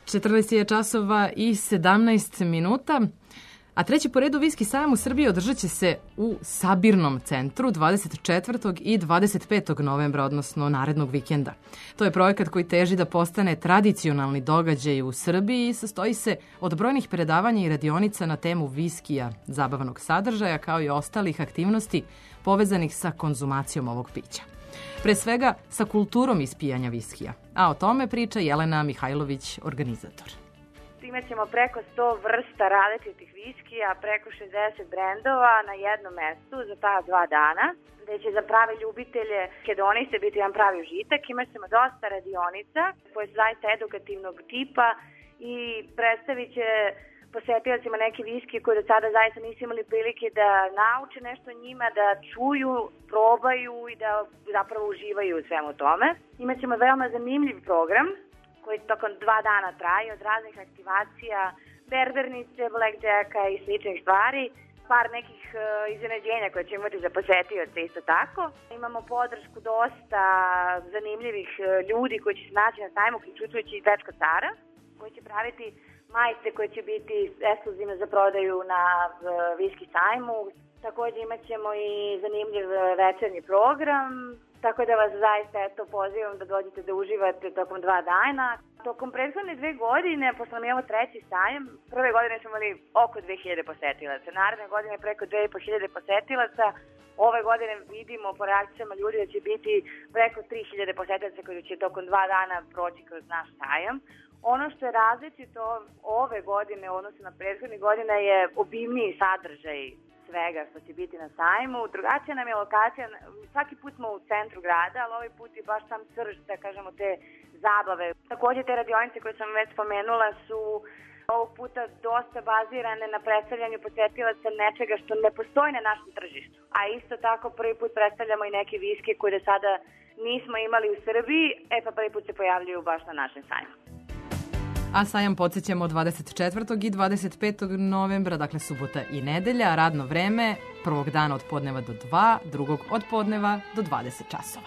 četrnaest je časova i sedamnaest minuta, a treći po redu Viski sajam u Srbiji održat će se u Sabirnom centru dvadeset četvrtog i dvadeset petog novembra, odnosno narednog vikenda. To je projekat koji teži da postane tradicionalni događaj u Srbiji i sastoji se od brojnih predavanja i radionica na temu viskija, zabavnog sadržaja, kao i ostalih aktivnosti povezanih sa konzumacijom ovog pića. Pre svega sa kulturom ispijanja viskija, a o tome priča Jelena Mihajlović, organizator. Imaćemo preko sto vrsta različitih viskija, preko šezdeset brendova na jednom mestu za ta dva dana, gde će za prave ljubitelje hedoniste biti jedan pravi užitak. Imaćemo dosta radionica koje su zaista edukativnog tipa i predstavit će posetiocima neke viskije koje do sada zaista nisu imali prilike da nauče nešto o njima, da čuju, probaju i da zapravo uživaju u svemu tome. Imaćemo veoma zanimljiv program koji tokom dva dana traje, od raznih aktivacija, berbernice, blackjacka i sličnih stvari, par nekih uh, iznenađenja koje ćemo imati za posetioce isto tako. Imamo podršku dosta zanimljivih uh, ljudi koji će se naći na sajmu, uključujući i Dečko Cara, koji će praviti majice koje će biti ekskluzivne za prodaju na uh, Viski sajmu. Također imat ćemo i zanimljiv uh, večernji program, tako da vas zaista eto pozivam da dođete da uživate tokom dva dana. Tokom prethodne dve godine, pošto nam je ovo treći sajam, prve godine smo imali oko dve hiljade posetilaca, naredne godine preko dve i po hiljade posetilaca, ove godine vidimo po reakcijama ljudi da će biti preko tri hiljade posetilaca koji će tokom dva dana proći kroz naš sajam. Ono što je različito ove godine u odnosu na prethodnih godina je obimniji sadržaj svega što će biti na sajmu. Drugačija nam je lokacija, svaki put smo u centru grada, ali ovaj put je baš sam srž, da kažemo, te zabave. Također te radionice koje sam već spomenula su ovog puta dosta bazirane na predstavljanju posetilaca nečega što ne postoji na našem tržištu. A isto tako prvi put predstavljamo i neke viske koje do sada nismo imali u Srbiji, e pa prvi put se pojavljuju baš na našem sajmu. A sajam podsjećamo dvadeset četvrtog i dvadeset petog novembra, dakle subota i nedelja, radno vreme prvog dana od podneva do dva, drugog od podneva do dvadeset časova.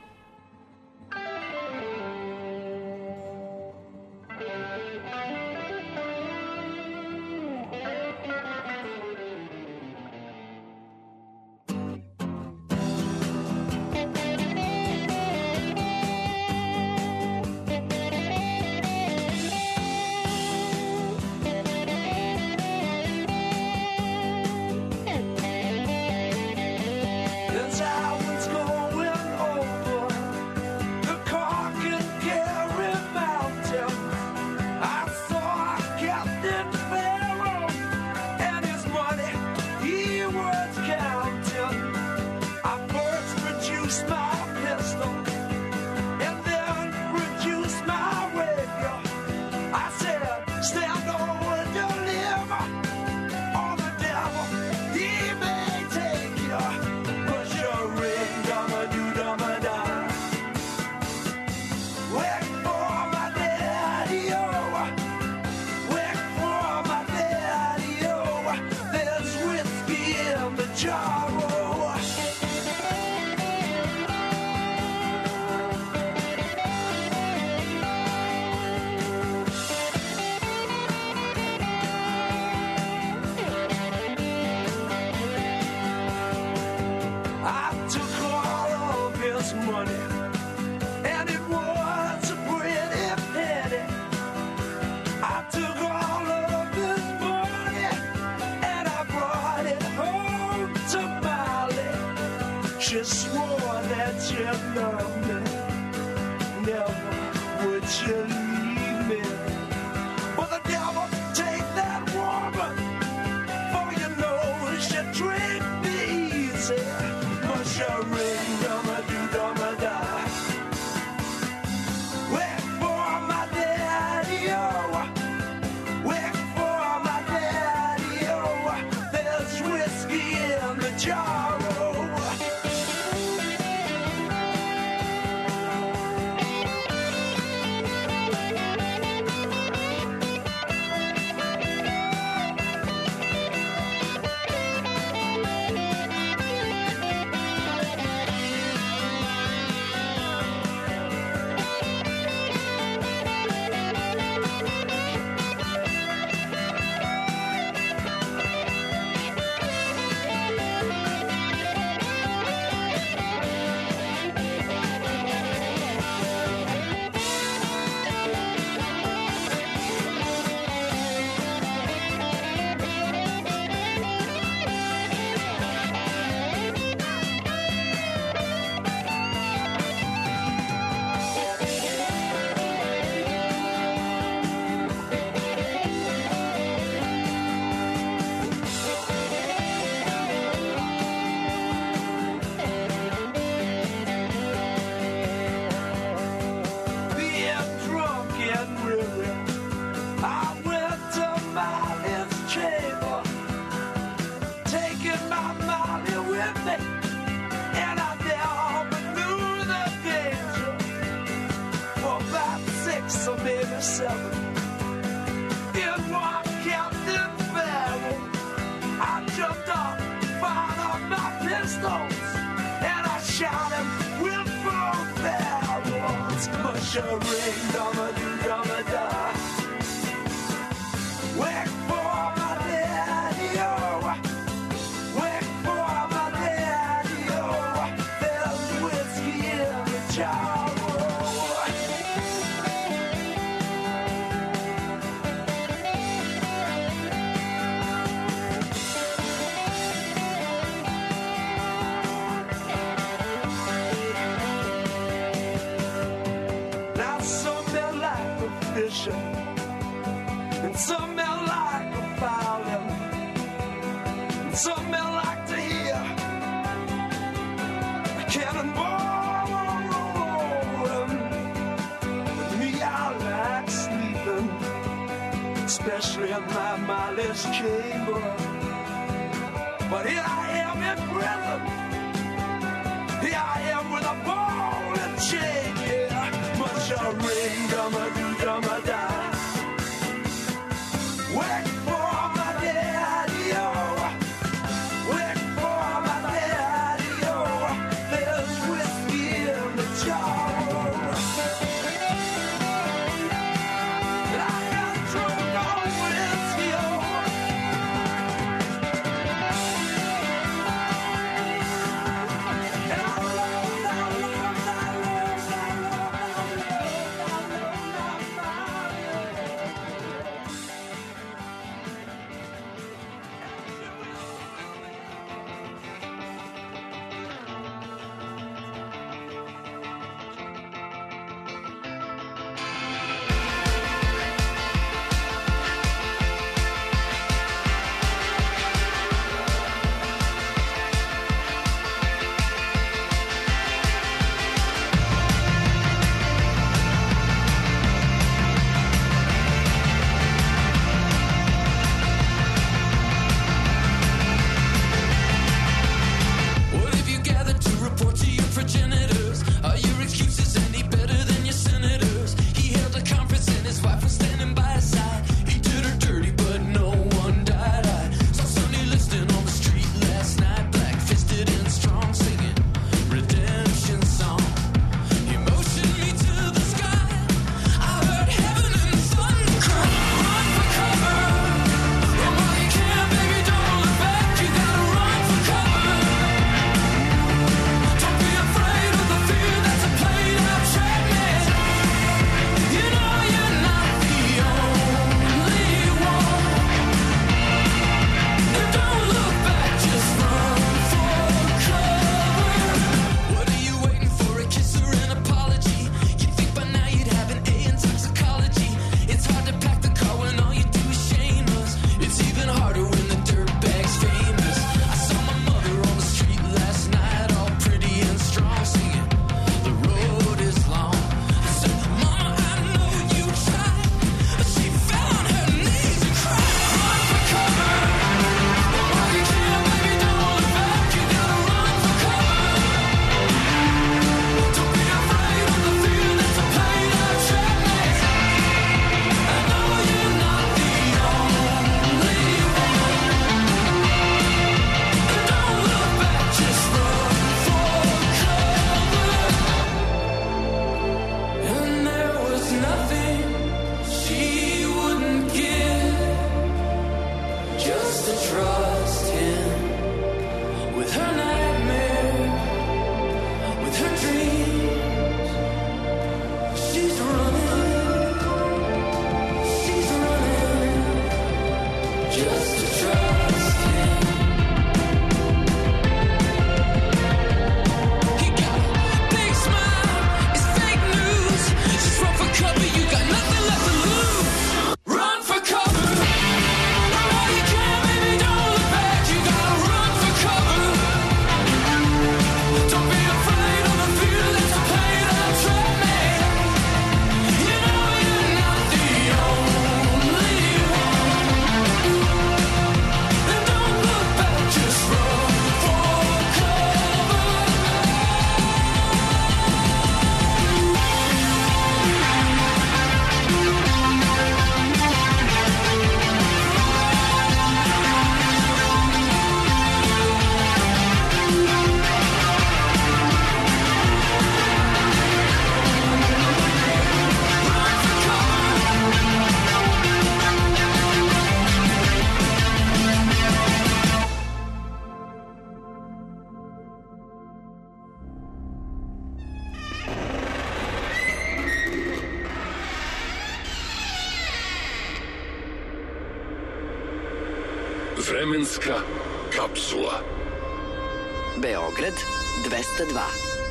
As I was going over the Cork and Kerry mountain, I saw Captain Pharaoh and his money he was counting. I first produced my pistol and then produced my radio. I said, stand over, deliver, or the devil, he may take you. I took all of his money, and it was a pretty penny. I took all of his money, and I brought it home to Molly. She swore that she loved me, never would she leave me. But the devil take that woman, for you know she treat me easy. Ring, dumma, do, dumma, da. Wait for my daddy-o. Wait for my daddy-o. There's whiskey in the jar. my Molly with me, and I never knew the danger. For about six or maybe seven, in one Captain Barrel, I jumped up, fired up my pistols, and I shot him with both barrels. Mushering, dumma do, dumma da. Wait for my daddy-o. Wait for my daddy-o. There's whiskey in the jar. Now some men like the fishing, and some men like the fowling, and some men like to hear a cannonball rolling. With me, I like sleeping, especially in my Molly's chamber. But here I am in prison. Here I am with a ball and chain, yeah. Much a ring, dumma do, dumma da. Wait for my daddy-o. Wait for my daddy-o. There's whiskey in the jar. I got drunk on whiskey-o. And I love, I love, I love, I love, I love, I love, I love, I love. Vremenska kapsula. Beograd dvesta dva.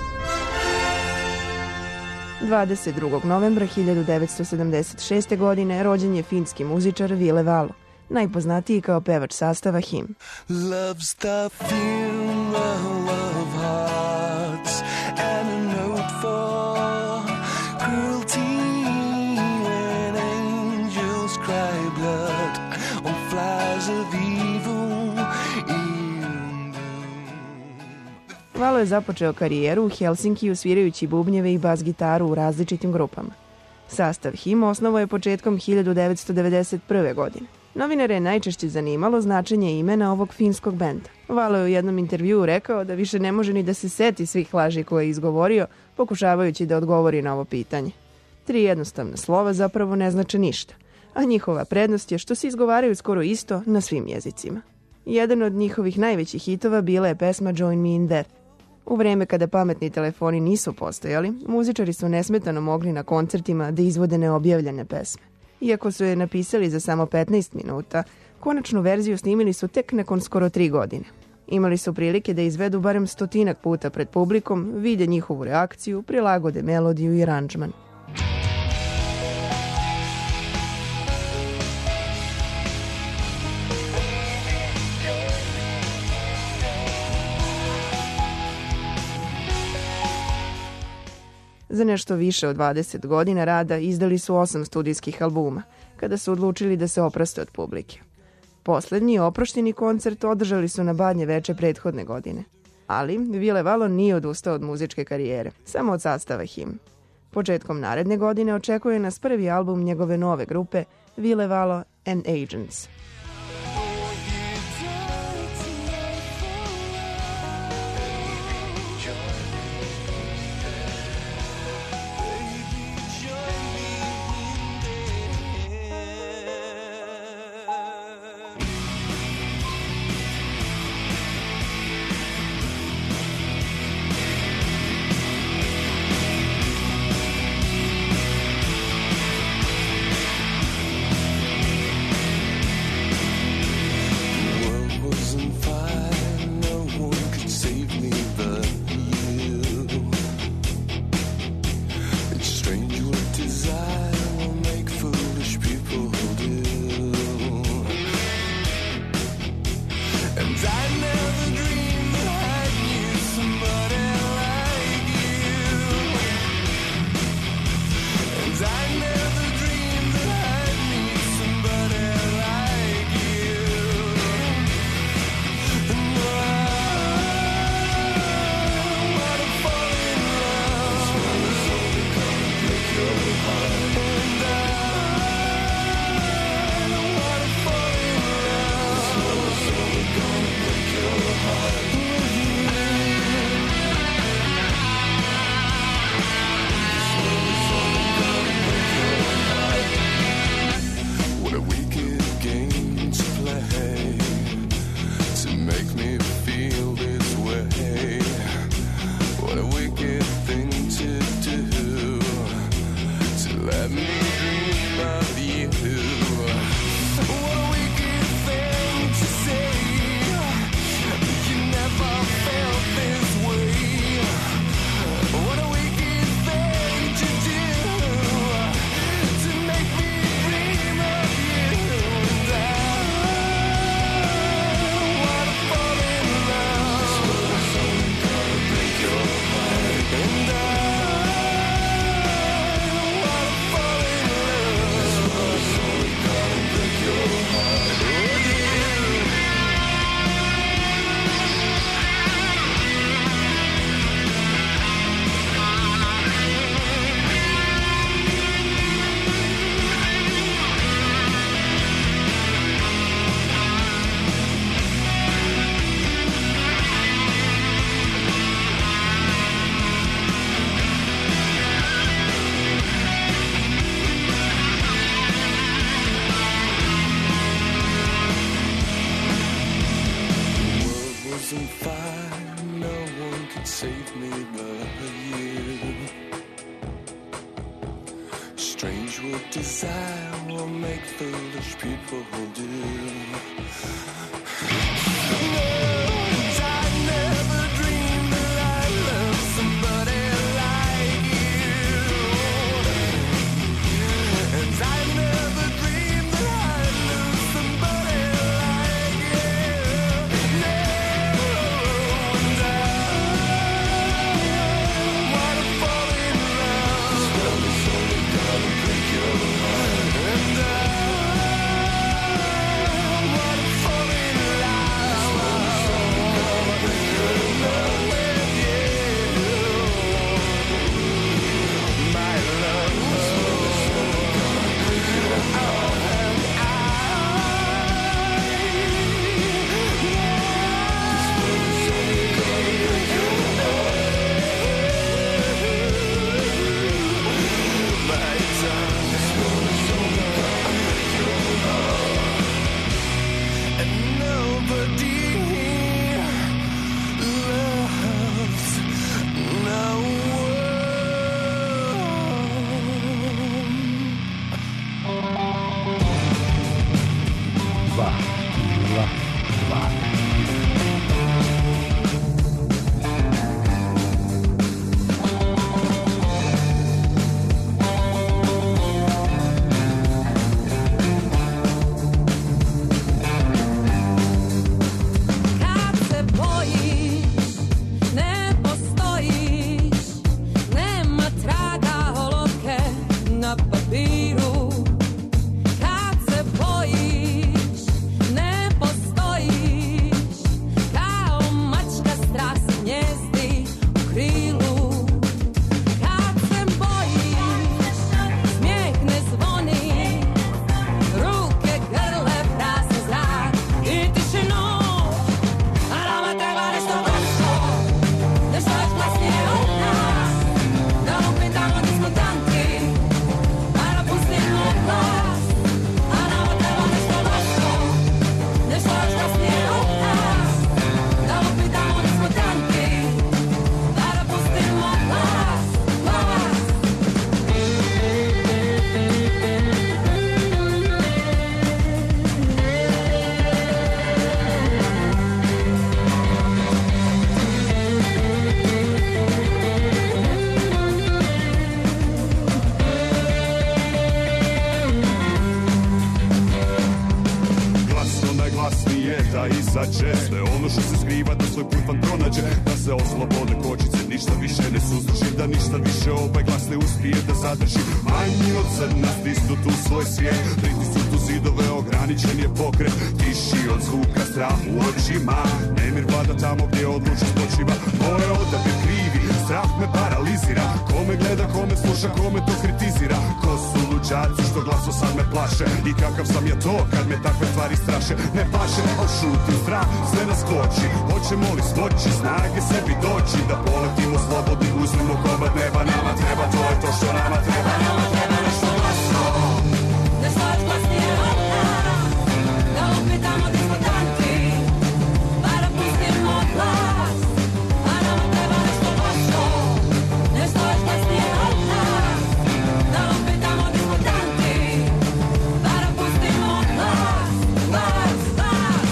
dvadeset drugog novembra hiljadu devetsto sedamdeset šeste. godine rođen je finski muzičar Ville Valo, najpoznatiji kao pevač sastava Him. Love's the funeral of hearts and a note for cruelty when angels cry blood on flowers of evil in Valo je započeo karijeru u Helsinkiju svirajući bubnjeve i bas gitaru u različitim grupama. Sastav Him osnovao je početkom hiljadu devetsto devedeset prve. godine. Novinare je najčešće zanimalo značenje imena ovog finskog benda. Valo je u jednom intervjuu rekao da više ne može ni da se seti svih laži koje je izgovorio, pokušavajući da odgovori na ovo pitanje. Tri jednostavna slova zapravo ne znače ništa, a njihova prednost je što se izgovaraju skoro isto na svim jezicima. Jedan od njihovih najvećih hitova bila je pesma Join Me in Death. U vreme kada pametni telefoni nisu postojali, muzičari su nesmetano mogli na koncertima da izvode neobjavljene pesme. Iako su je napisali za samo petnaest minuta, konačnu verziju snimili su tek nakon skoro tri godine. Imali su prilike da izvedu barem stotinak puta pred publikom, vide njihovu reakciju, prilagode melodiju i aranžman. Za nešto više od dvadeset godina rada izdali su osam studijskih albuma, kada su odlučili da se oproste od publike. Poslednji oprošteni koncert održali su na Badnje veče prethodne godine. Ali Ville Valo nije odustao od muzičke karijere, samo od sastava Him. Početkom naredne godine očekuje nas prvi album njegove nove grupe Ville Valo and Agents. Strange what desire will make foolish people do. I never dreamed that I'd love somebody like you. And I never dreamed that I'd lose somebody like you. No, and I wanna fall in love. This love is only gonna break your heart. And I wanna fall in love. This love is only gonna break your heart with you, my love. This love is only gonna break your heart. And this love is only gonna break your heart, my tongue. This love is only gonna break your heart. And nobody loves no Dva, dva, dva. Kad se bojiš, ne postojiš, nema traga olovke na papiru. Kad se bojiš, ne postojiš, kao mačka strah se gnjezdi u krilu. Kad se bojiš, smijeh ne zvoni, ruke grle prazan zrak i tišinu. A nama treba nešto glasno, nešto još glasnije od nas, da upitamo di smo tanki, a napustimo glas. A nama treba nešto glasno, nešto još glasnije od nas, da upitamo di smo tanki, a napustimo glas, glas. Glasno najglasnije da iza česte ono što se skriva da svoj put van pronađe, da se oslobode kočice, ništa više ne suzdrži, da ništa više ovaj glas ne uspije da zadrži. Manji od crna stisnut u svoj svijet, pritisnut u zidove, ograničen je pokret, tiši od zvuka strah u očima, nemir vlada tamo gdje odlučnost počiva. Moj odabir krivi, strah me paralizira, kome gleda, kome sluša, kome to kritizira. Ko su luđaci što glaso sad me plaše, i kakav sam ja to kad me takve stvari straše. Ne paše, ošutim strah, sve nas koči, hoćemo li smoći snage sebi doći, da poletimo slobodni, uzmimo komad neba. Nama treba, to je to što nama treba, nama treba nešto glasno, Nešto još glasnije od nas, da upitamo di smo tanki, pa napustimo glas. A nama treba nešto glasno, nešto još glasnije od nas, da upitamo di smo tanki, pa napustimo glas, glas, glas.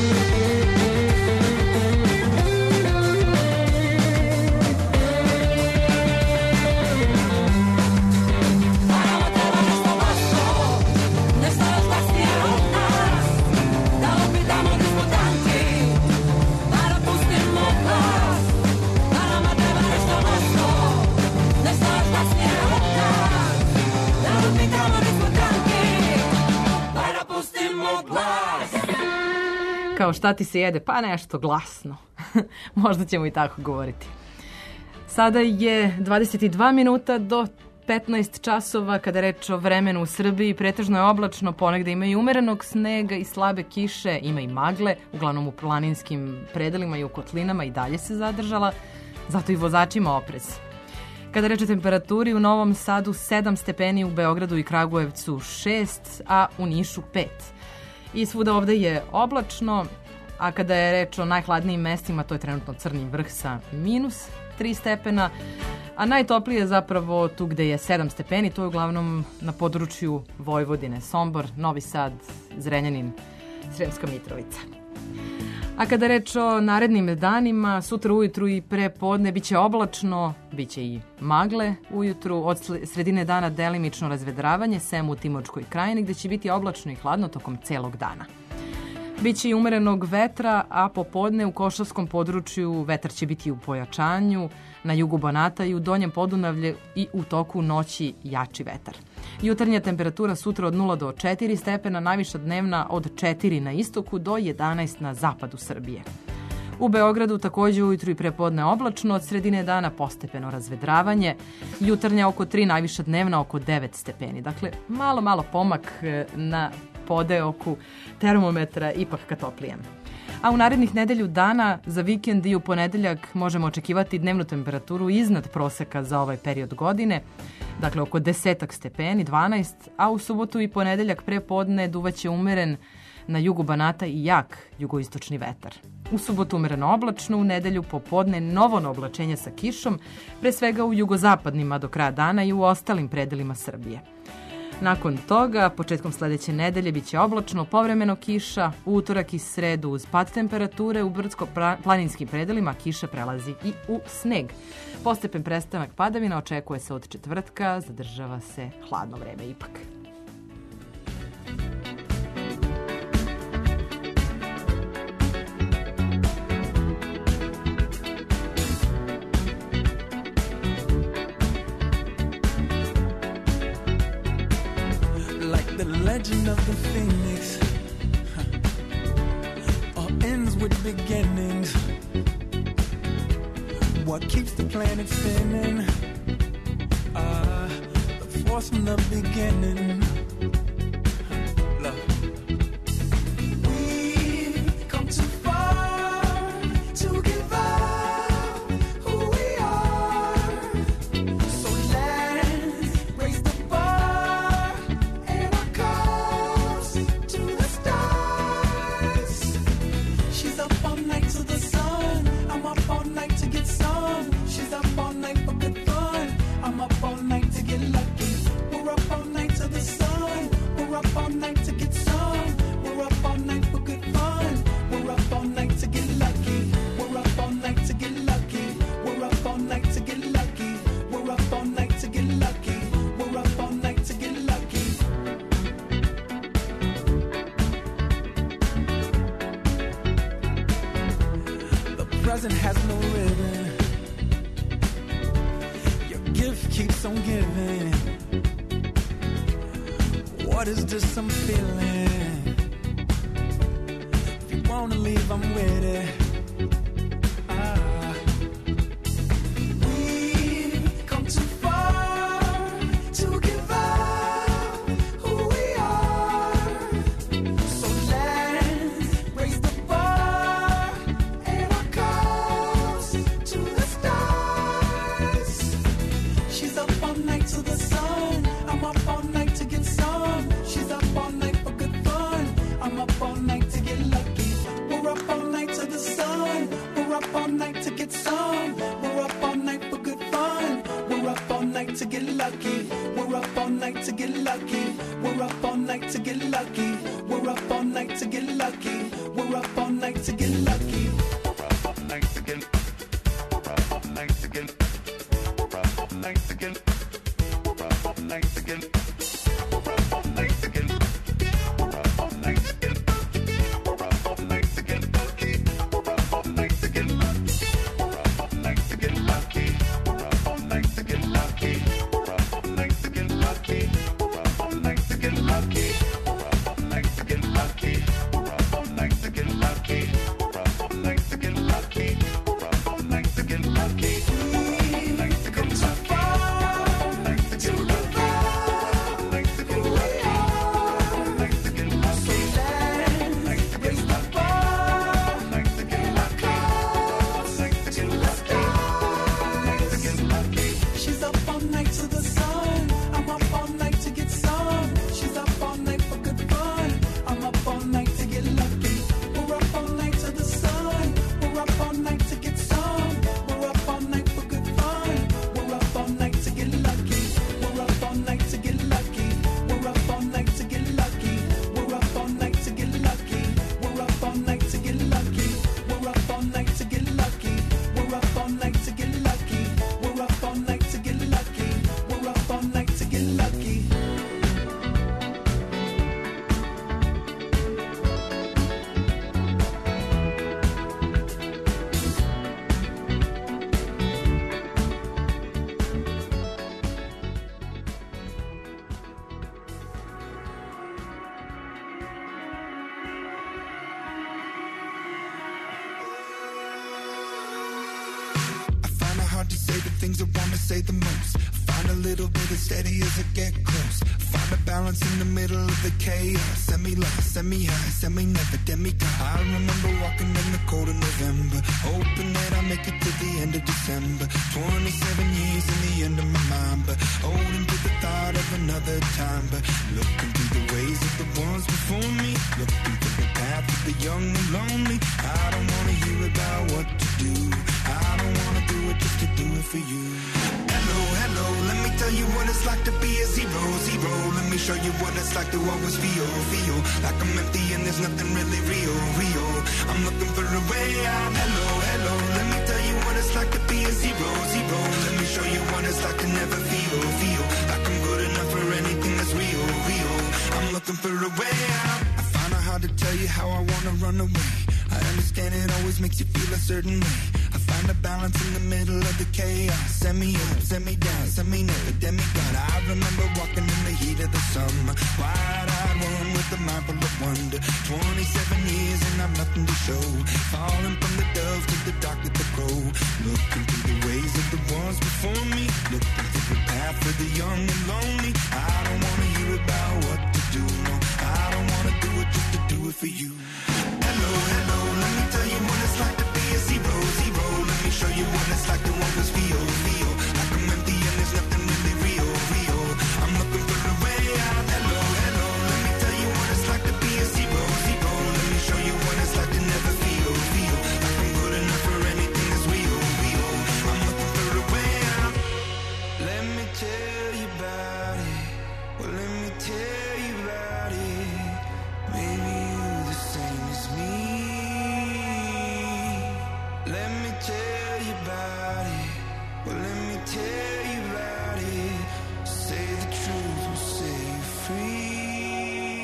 A nama treba nešto glasno, nešto još glasnije od nas, da upitamo di smo tanki, pa napustimo glas. A nama treba nešto glasno, nešto još glasnije od nas, da upitamo di smo tanki, pa napustimo glas. Kao šta ti se jede? Pa nešto glasno. Možda ćemo i tako govoriti. Sada je dvadeset dva minuta do petnaest časova. Kada je reč o vremenu u Srbiji, pretežno je oblačno, ponegde ima i umerenog snega i slabe kiše, ima i magle, uglavnom u planinskim predelima i u kotlinama i dalje se zadržala, zato i vozačima oprez. Kada je reč o temperaturi, u Novom Sadu sedam stepeni, u Beogradu i Kragujevcu šest, a u Nišu pet. I svuda ovde je oblačno, A kada je reč o najhladnijim mestima, to je trenutno Crni vrh sa minus tri stepena, a najtoplije je zapravo tu gde je sedam stepeni, to je uglavnom na području Vojvodine, Sombor, Novi Sad, Zrenjanin, Sremska Mitrovica. A kada je reč o narednim danima, sutra ujutru i pre podne biće oblačno, biće i magle ujutru, od sredine dana delimično razvedravanje, sem u Timočkoj krajini, gde će biti oblačno i hladno tokom celog dana. Biće i umerenog vetra, a popodne u Košavskom području vetar će biti u pojačanju, na jugu Banata i u Donjem Podunavlju i u toku noći jači vetar. Jutarnja temperatura sutra od nula do četiri stepena, najviša dnevna od četiri na istoku do jedanaest na zapadu Srbije. U Beogradu takođe ujutru i prepodne oblačno, od sredine dana postepeno razvedravanje, jutarnja oko tri, najviša dnevna oko devet stepeni. Dakle, malo, malo pomak na podeoku termometra ipak ka toplijem. A u narednih nedelju dana za vikend i u ponedeljak možemo očekivati dnevnu temperaturu iznad proseka za ovaj period godine, dakle oko desetak stepeni, dvanaest, a u subotu i ponedeljak pre podne duvaće umeren na jugu Banata i jak jugoistočni vetar. U subotu umereno oblačno, u nedelju popodne novono oblačenje sa kišom, pre svega u jugozapadnima do kraja dana i u ostalim predelima Srbije. Nakon toga, početkom sledeće nedelje biće oblačno, povremeno kiša, u utorak i sredu uz pad temperature, u brdsko-planinskim predelima kiša prelazi i u sneg. Postepen prestanak padavina očekuje se od četvrtka, zadržava se hladno vreme ipak. The legend of the phoenix huh, all ends with beginnings. What keeps the planet spinning? Uh, the force from the beginning. Huh, love. We've come too far to give up who we are. So let's raise the bar and our cups to the stars. She's up all night to the sun. I'm up all night to get some. She's up all night for good fun. I'm up all night to get lucky. We're up all night to the sun. We're up all night to get some. We're up all night for good fun. We're up all night to get lucky. We're up all night to get lucky. We're up all night to get lucky. We're up all night to get lucky. We're up all night to get lucky. The present has no ribbon. Your gift keeps on giving. What is this I'm feeling? If you wanna leave, I'm with it. Ah. We've come too far to give up who we are. So let's raise the bar and our cups to the stars. She's up all night to the sun. I'm up all night to get some. She's up all night for good fun. I'm up all night to get lucky. We're up all night to the sun. We're up all night to get some. We're up all night for good fun. We're up all night to get lucky. We're up all night to get lucky. We're up all night to get lucky. We're up all night to get lucky. We're up all night to get lucky. We're up all night to get. We're up all night to get. We're up all night to get. We're up all night to get. We're up all night to get. We're up all night to get. We're up all night to get lucky. We're up all night to get lucky. We're up all night to get lucky. We're up all night to get lucky. We're up all night to get lucky. We're up all night to get lucky. We're up all night to get lucky. We're up all night to get lucky. We're up all night to get lucky. We're up all night to get lucky. We're up all night to get lucky. hard to say the things I wanna say the most. Find a little bit of steady as I get close. Find a balance in the middle of the chaos. Semi-low, semi-high, semi-never, demigod. I remember walking in the cold of November, hoping that I'll make it to the end of December. Twenty-seven years in the end of my mind, but holding to the thought of another time. But looking through the ways of the ones before me, looking through the path of the young and lonely. I don't wanna hear about what to do. I don't wanna do it just to do it for you. Hello, hello, let me tell you what it's like to be a zero, zero. Let me show you what it's like to always feel, feel like I'm empty and there's nothing really real, real. I'm looking for a way out. Hello, hello, let me tell you what it's like to be a zero, zero. Let me show you what it's like to never feel, feel like I'm good enough for anything that's real, real. I'm looking for a way out. I find it hard to tell you how I wanna run away. I understand it always makes you feel a certain way. I find a balance in the middle of the chaos. Semi up, semi down, semi never, demigod. I remember walking in the heat of the summer, wide-eyed one with a mind full of wonder. Twenty-seven years and I've nothing to show. Falling from the dove to the dark with the crow. Looking through the ways of the ones before me, looking through the path for the young and lonely. I don't wanna hear about what to do, no. I don't wanna do it just to do it for you. Hello, hello, let me tell you what it's like to be a zero, zero. Let me show you what it's like to always feel, feel like I'm empty and there's nothing really real, real. I'm looking for a way out. Hello, hello, let me tell you what it's like to be a zero, zero. Let me show you what it's like to never feel, feel like I'm good enough for anything that's real, real. I'm looking for a way out. Let me tell you about it. Well, let me tell you about it. Maybe you're the same as me. Let me tell you about it. Well, let me tell you about it. Say the truth will set you free.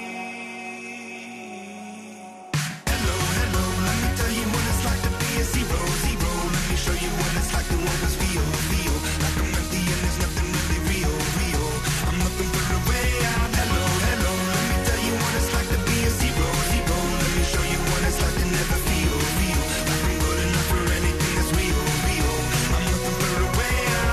Hello, hello, let me tell you what it's like to be a zero, zero. Let me show you what it's like to always feel, feel like I'm empty and there's nothing really real, real. I'm looking for a way out. Hello, hello, let me tell you what it's like to be a zero, zero. Let me show you what it's like to never feel, feel like I'm good enough for anything that's real, real. I'm looking for a way out.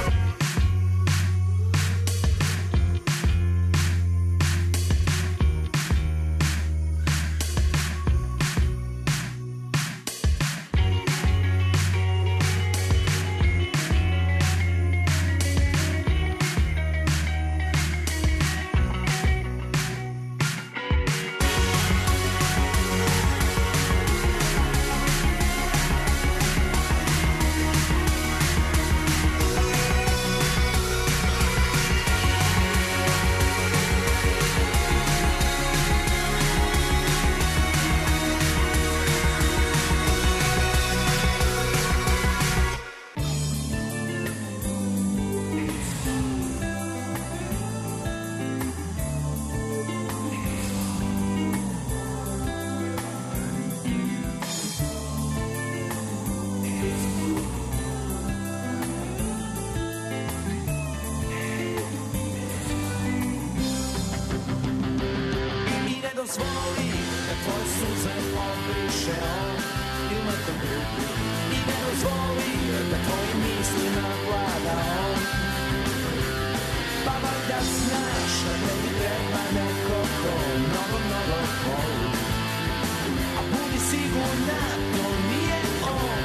I ne dozvoli da tvoje suze obriše on i u nekom grupi. I ne dozvoli da tvoje misli navlada on. Pa valjda znaš da tebi treba neko ko mnogo, mnogo voli. A budi sigurna, to nije on.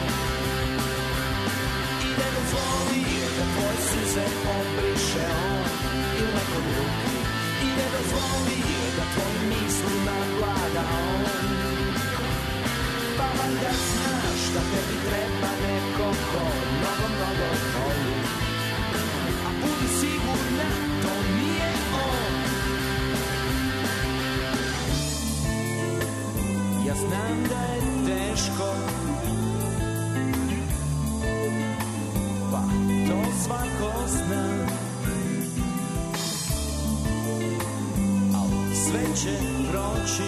I ne dozvoli da tvoje suze obriše on i u nekom grupi. I ne dozvoli da tvoje misli navlada on. Pa valjda znaš da tebi treba neko ko mnogo, mnogo voli. A budi sigurna, to nije on. Ja znam da je teško, pa to svako zna. Sve će proći,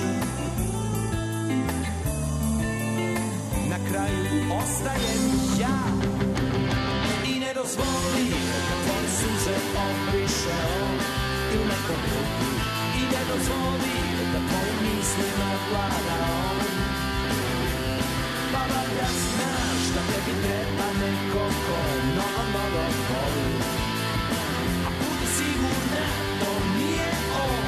na kraju ostajem ja. I ne dozvoli da tvoje suze obriše on i u nekom grupi. I ne dozvoli da tvoje misli navlada on. Pa valjda znaš da tebi treba neko ko mnogo, mnogo voli. A budi sigurna, to nije on.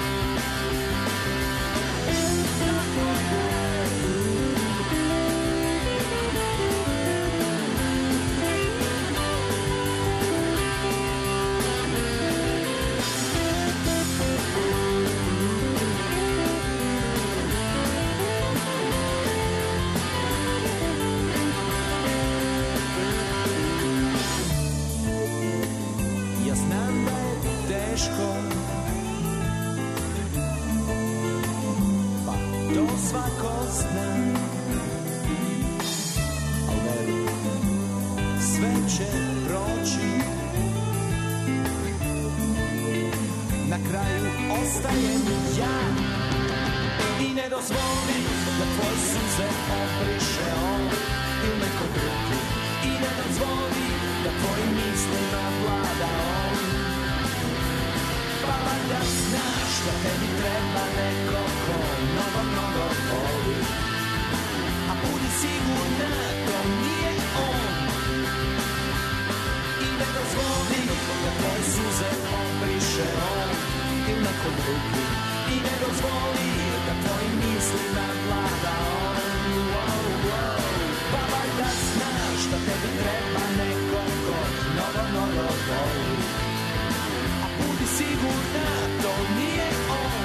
Ja znam da je teško, pa to svako zna, al veruj, sve će proći. Na kraju ostajem ja i ne dozvoli da tvoje suze obriše on ili neko drugi. I ne dozvoli da tvojim mislima vlada on. Pa valjda znaš da tebi treba neko ko mnogo, mnogo voli. A budi sigurna, to nije on. I ne dozvoli da tvoje suze obriše on ili neko drugi. I ne dozvoli da tvojim mislima vlada on. Wow, wow. Pa valjda znaš da tebi treba neko ko mnogo, mnogo voli. A budi sigurna, to nije on.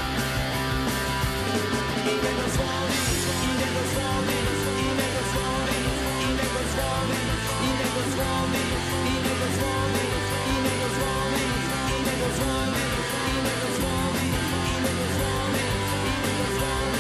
I ne dozvoli, i ne dozvoli, i ne dozvoli, i ne dozvoli, i ne dozvoli, i ne dozvoli, i ne dozvoli, i ne dozvoli, i ne dozvoli, i ne dozvoli, i ne dozvoli.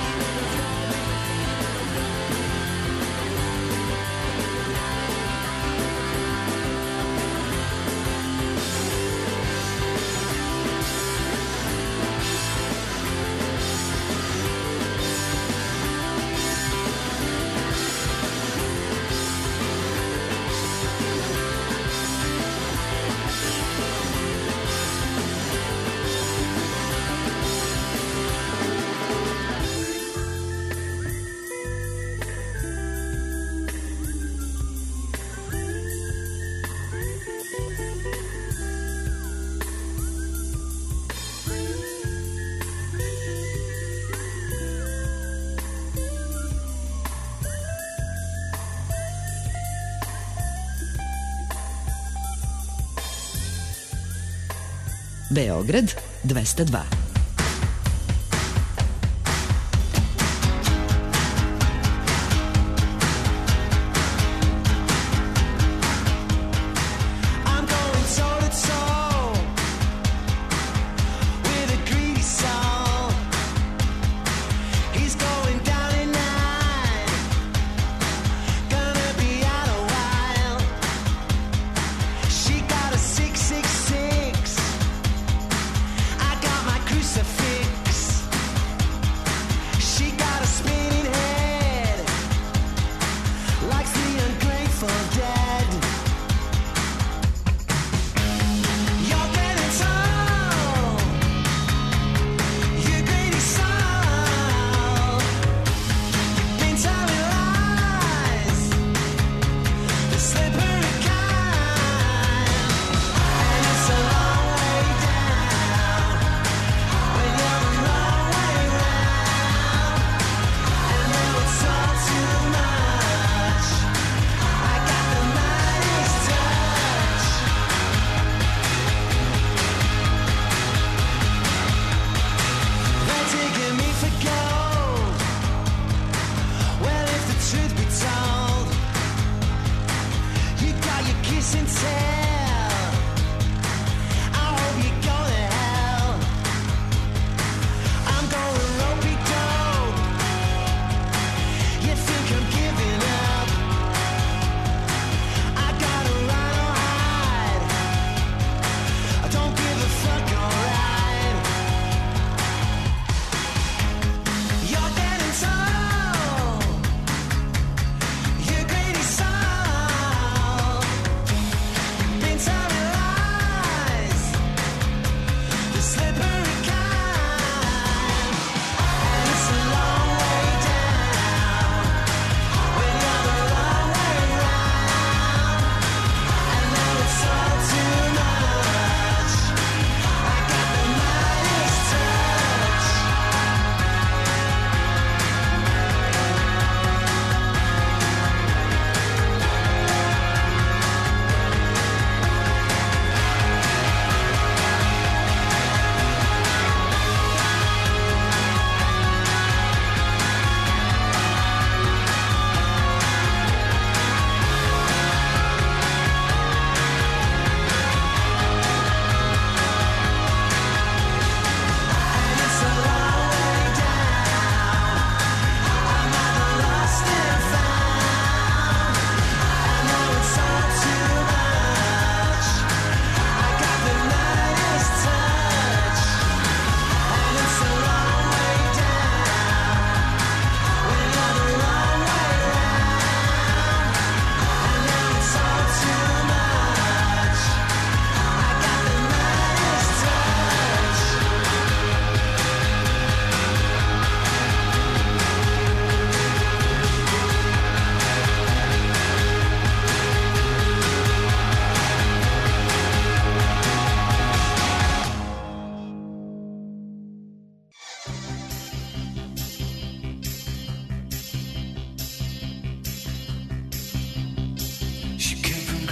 Beograd dvesta dva. I'm going toe to toe with a greedy soul. He's going down at night, gonna be out a while. She got a six six six, I got my crucifix. She got a spinning head, likes the ungrateful dead. You're getting tall, you greedy soul. You've been telling lies, the slippery kind. And it's a long way down when you're the wrong way round. And then it's all too much. I got the Midas touch. They're taking me for gold. Well, if the truth be told, you got your kiss and tell. I hope you go to hell. I'm going ropey dope. You think I'm giving up? I gotta run or hide. I don't give a fuck, alright. You're getting tall, you greedy soul.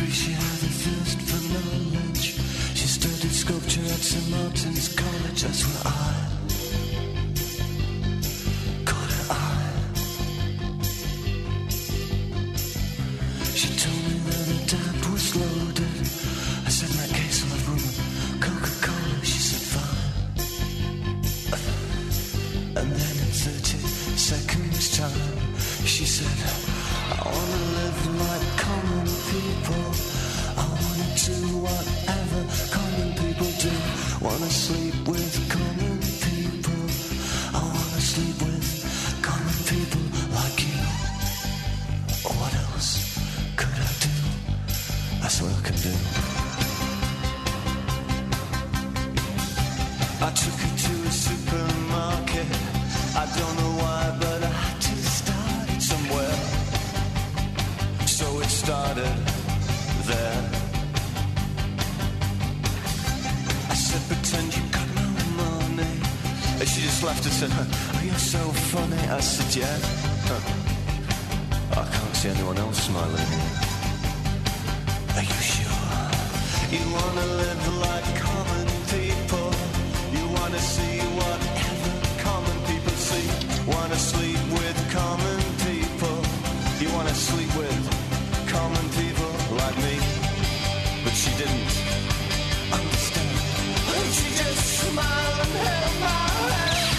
free, she had a thirst for knowledge. She studied sculpture at Saint Martin's College. That's where I caught her eye. She told me that the tap was loaded. I said, my case will have room of Coca-Cola. She said, fine. And then in thirty seconds time, she said, I wanna live like common people. I wanna do whatever common people do. Wanna sleep with common people. I wanna sleep with common people like you. What else could I do? That's what I can do. I took her to a supermarket. I don't know why, but I had to start it somewhere. So it started there. I said, pretend you got no money. And she just laughed and said, oh, you're so funny. I said, yeah. Huh. I can't see anyone else smiling. Are you sure? You wanna live like common people. You wanna see whatever common people see. Wanna sleep with common people. You wanna sleep with common people like me. But she didn't understand. And she just smiled and held my hand.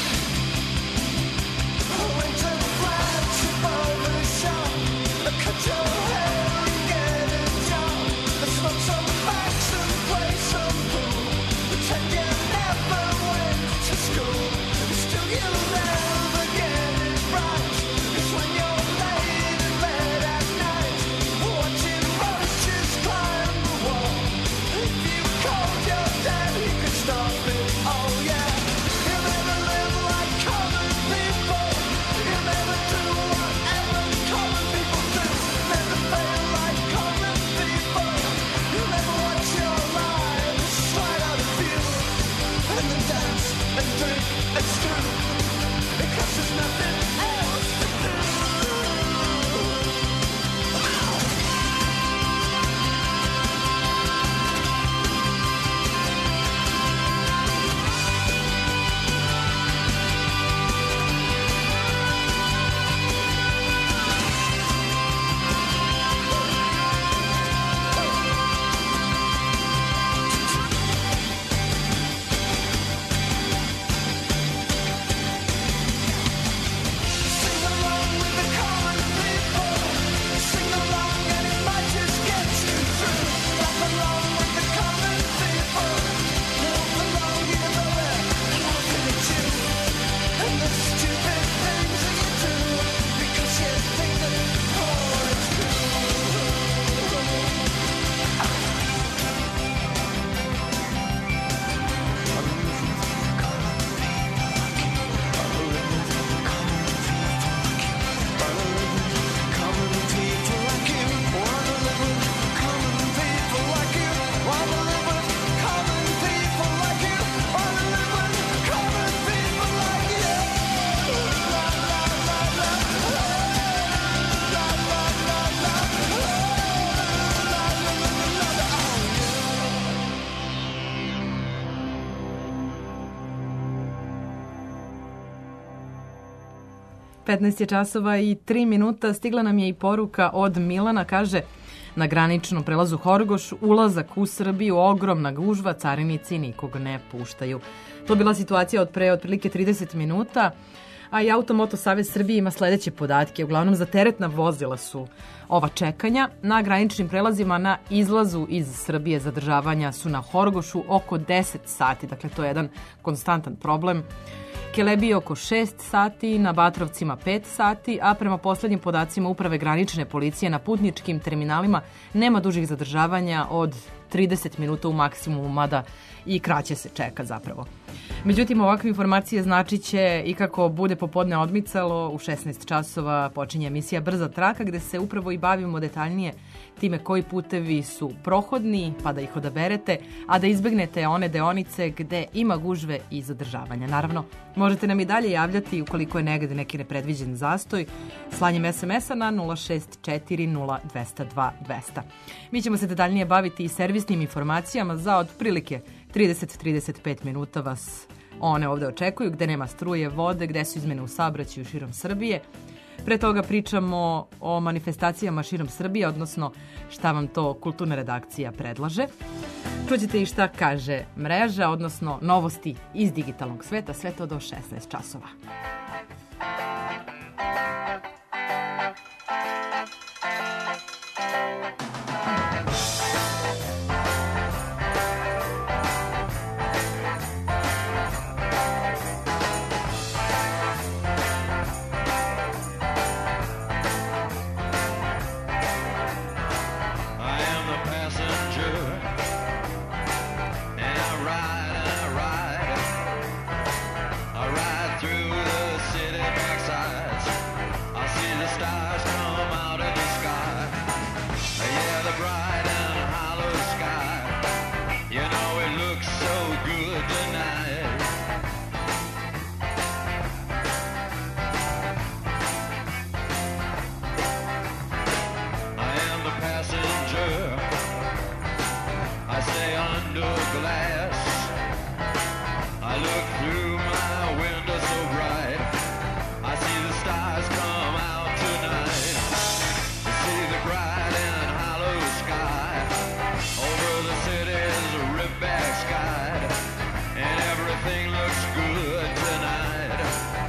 I went to the flagship barber shop. I cut your hair and get a job. I smoked some packs and played some pool. Pretend you never went to school. Still you'll never get it right. 'Cause when you're late in bed at night, watching roaches climb the wall, if you called your dad, he could stop it. Oh yeah, you'll never live like common people. You'll never do whatever common people do. Never fail like common people. You'll never watch your lives slide out of view. And then dance and drink and screw. Because there's nothing else to do. Sing along with the common people. Sing along and it might just get you through. Laugh along with the common people. Laugh along even though they're laughing at you. And the stupid things that you do because you think that oh, it's common people like you. Wanna live with common people like you. Wanna live with common people like you. Wanna live with common people like you. La la la la. La la la la. La la la la la. petnaest je časova i tri minuta. Stigla nam je i poruka od Milana. Kaže, na graničnom prelazu Horgoš, ulazak u Srbiju, ogromna gužva, carinici nikog ne puštaju. To je bila situacija od pre otprilike trideset minuta. A i Automoto Savez Srbije ima sledeće podatke. Uglavnom za teretna vozila su ova čekanja. Na graničnim prelazima na izlazu iz Srbije zadržavanja su na Horgošu oko deset sati. Dakle, to je jedan konstantan problem. Kelebiji oko šest sati, na Batrovcima pet sati, a prema poslednjim podacima Uprave granične policije na putničkim terminalima nema dužih zadržavanja od trideset minuta u maksimumu, mada i kraće se čeka zapravo. Međutim, ovakve informacije značit će i kako bude popodne odmicalo, u šesnaest časova počinje emisija Brza traka, gde se upravo i bavimo detaljnije time koji putevi su prohodni, pa da ih odaberete, a da izbegnete one deonice gde ima gužve i zadržavanja. Naravno, možete nam i dalje javljati ukoliko je negde neki nepredviđen zastoj, slanjem es em es a na nula šest četiri nula dva zero dva dva zero. Mi ćemo se detaljnije baviti i servisnim informacijama za otprilike trideset do trideset pet minuta vas one ovde očekuju, gde nema struje, vode, gde su izmene u saobraćaju širom Srbije. Pre toga pričamo o manifestacijama širom Srbije, odnosno šta vam to kulturna redakcija predlaže. Čućete i šta kaže mreža, odnosno novosti iz digitalnog sveta, sve to do šesnaest časova. I am the passenger, and I ride, and I ride, I ride through the city backsides. I see the stars come out of the sky. Yeah, the bright and hollow sky. You know it looks so good tonight. I am the passenger. I stay under glass. I look through my window so bright. I see the stars come out tonight. I see the bright and hollow sky. Over the city's ripped back sky. And everything looks good tonight.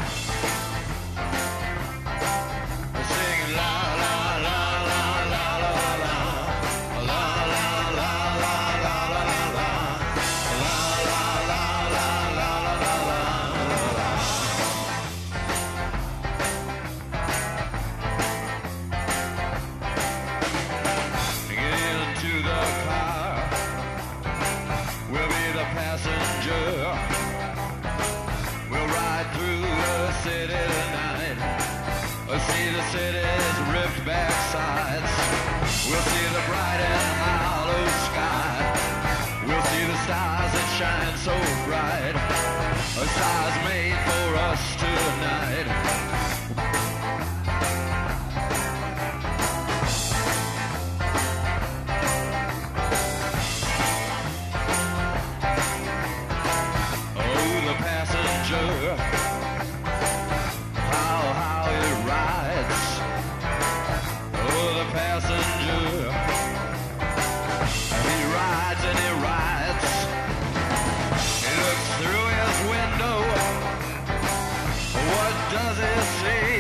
Singing la la la la la la la. La la la la la la la la. La la la la la la la la. Get into the car. We'll be the passenger. We'll ride through the city tonight. We'll see the city's ripped back sides. We'll see the bright and hollow sky. We'll see the stars that shine so bright. A stars made for us tonight. Oh, the passenger. How, how it rides. Oh, the passenger. He rides and he rides. He looks through his window. What does he see?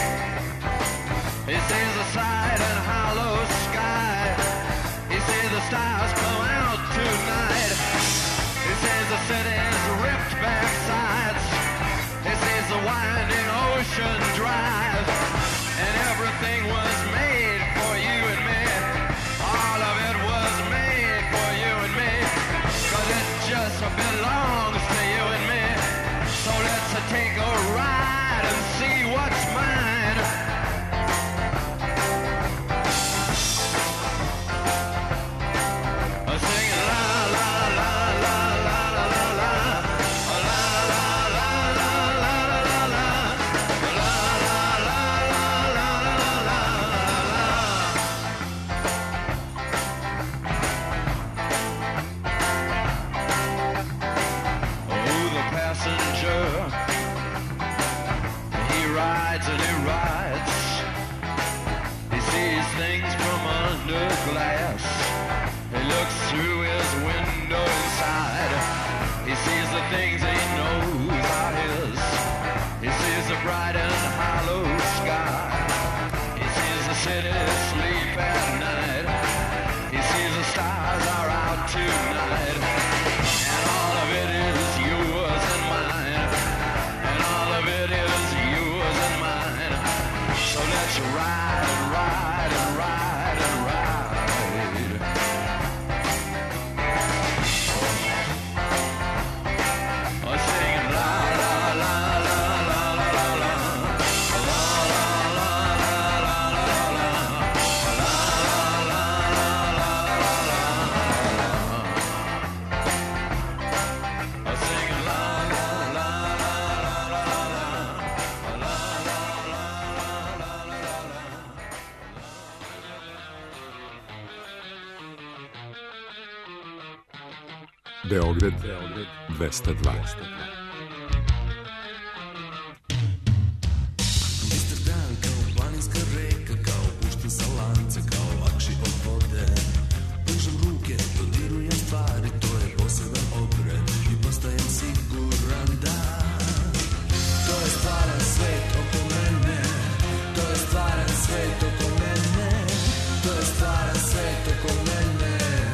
He sees the side and hollow sky. He sees the stars come out tonight. He sees the city's ripped back sides. He sees the winding ocean drive. And everything was made for you and me. All of it was made for you and me. Cause it just belongs to you and me. So let's take a ride and see what's mine. Singing la la la la la la la la. La la la la la la la la. La la la la la la la. Oh, the passenger. He rides and he rides. He sees things from under glass. He looks through his window inside. He sees the things he knows are his. He sees the bright and hollow sky. He sees the city sleep at night. He sees the stars are out tonight. And all of it is yours and mine. And all of it is yours and mine. So let's ride and ride and ride and ride. Beograd dvesta dva. Istar dan kao planinska reka, kao pušten sa lance, kao lakši od vode. Pružam ruke, dodirujem stvari, to je poseban obred i postajem siguran da to je stvaran svet oko mene, to je stvaran svet oko mene, to je stvaran svet oko mene.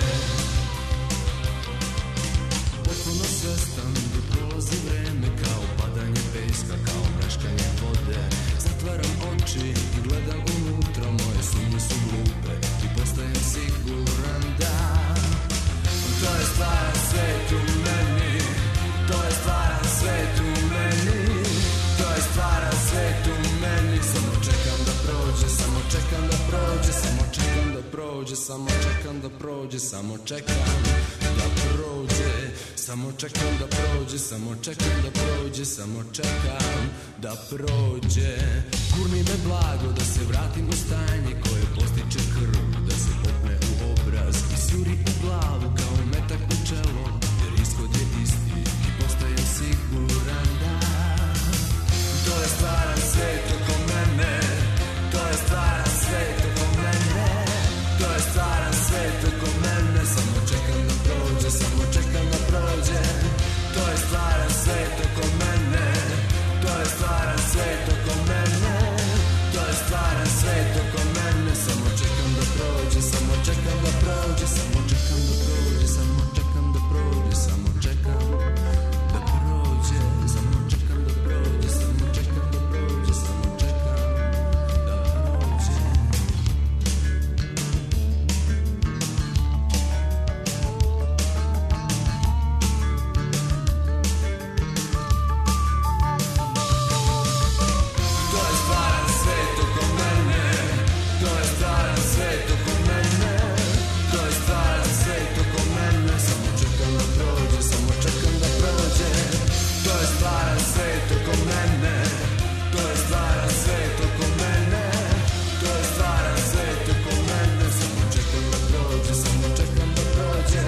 Potpuno svestan da prolazi vreme kao padanje peska, kao mreškanje vode. Zatvaram oči i gledam unutra, moje sumnje su glupe i postajem siguran da to je stvaran svet u meni, to je stvaran svet u meni, to je stvaran svet u meni. Samo čekam da prođe, samo čekam da prođe, samo čekam da prođe, samo čekam da prođe, samo čekam da prođe, samo čekam da prođe, samo čekam da prođe, samo čekam da prođe. Gurni me blago da se vratim u stanje koje postiče krv, da se popne u obraz i sjuri u glavu kao metak u čelo, jer ishod je isti i postajem siguran da to je stvaran svet oko mene, to je stvaran svet oko mene, to je stvaran svet oko mene. Samo čekam da prođe, samo čekam da prođe, to je stvaran svet oko mene, to je stvaran svet oko mene, to je stvaran svet oko mene. Samo čekam da prođe, samo čekam da prođe, samo čekam da prođe, samo čekam da prođe, samo čekam da prođe, samo čekam da prođe, samo čekam da prođe, samo čekam da prođe. To je stvaran svet oko mene, to je stvaran svet oko mene, to je stvaran svet oko mene. Samo čekam da prođe, samo čekam da prođe, to je stvaran svet oko mene, to je stvaran svet oko mene, to je stvaran svet oko mene. Samo čekam da prođe, samo čekam da prođe.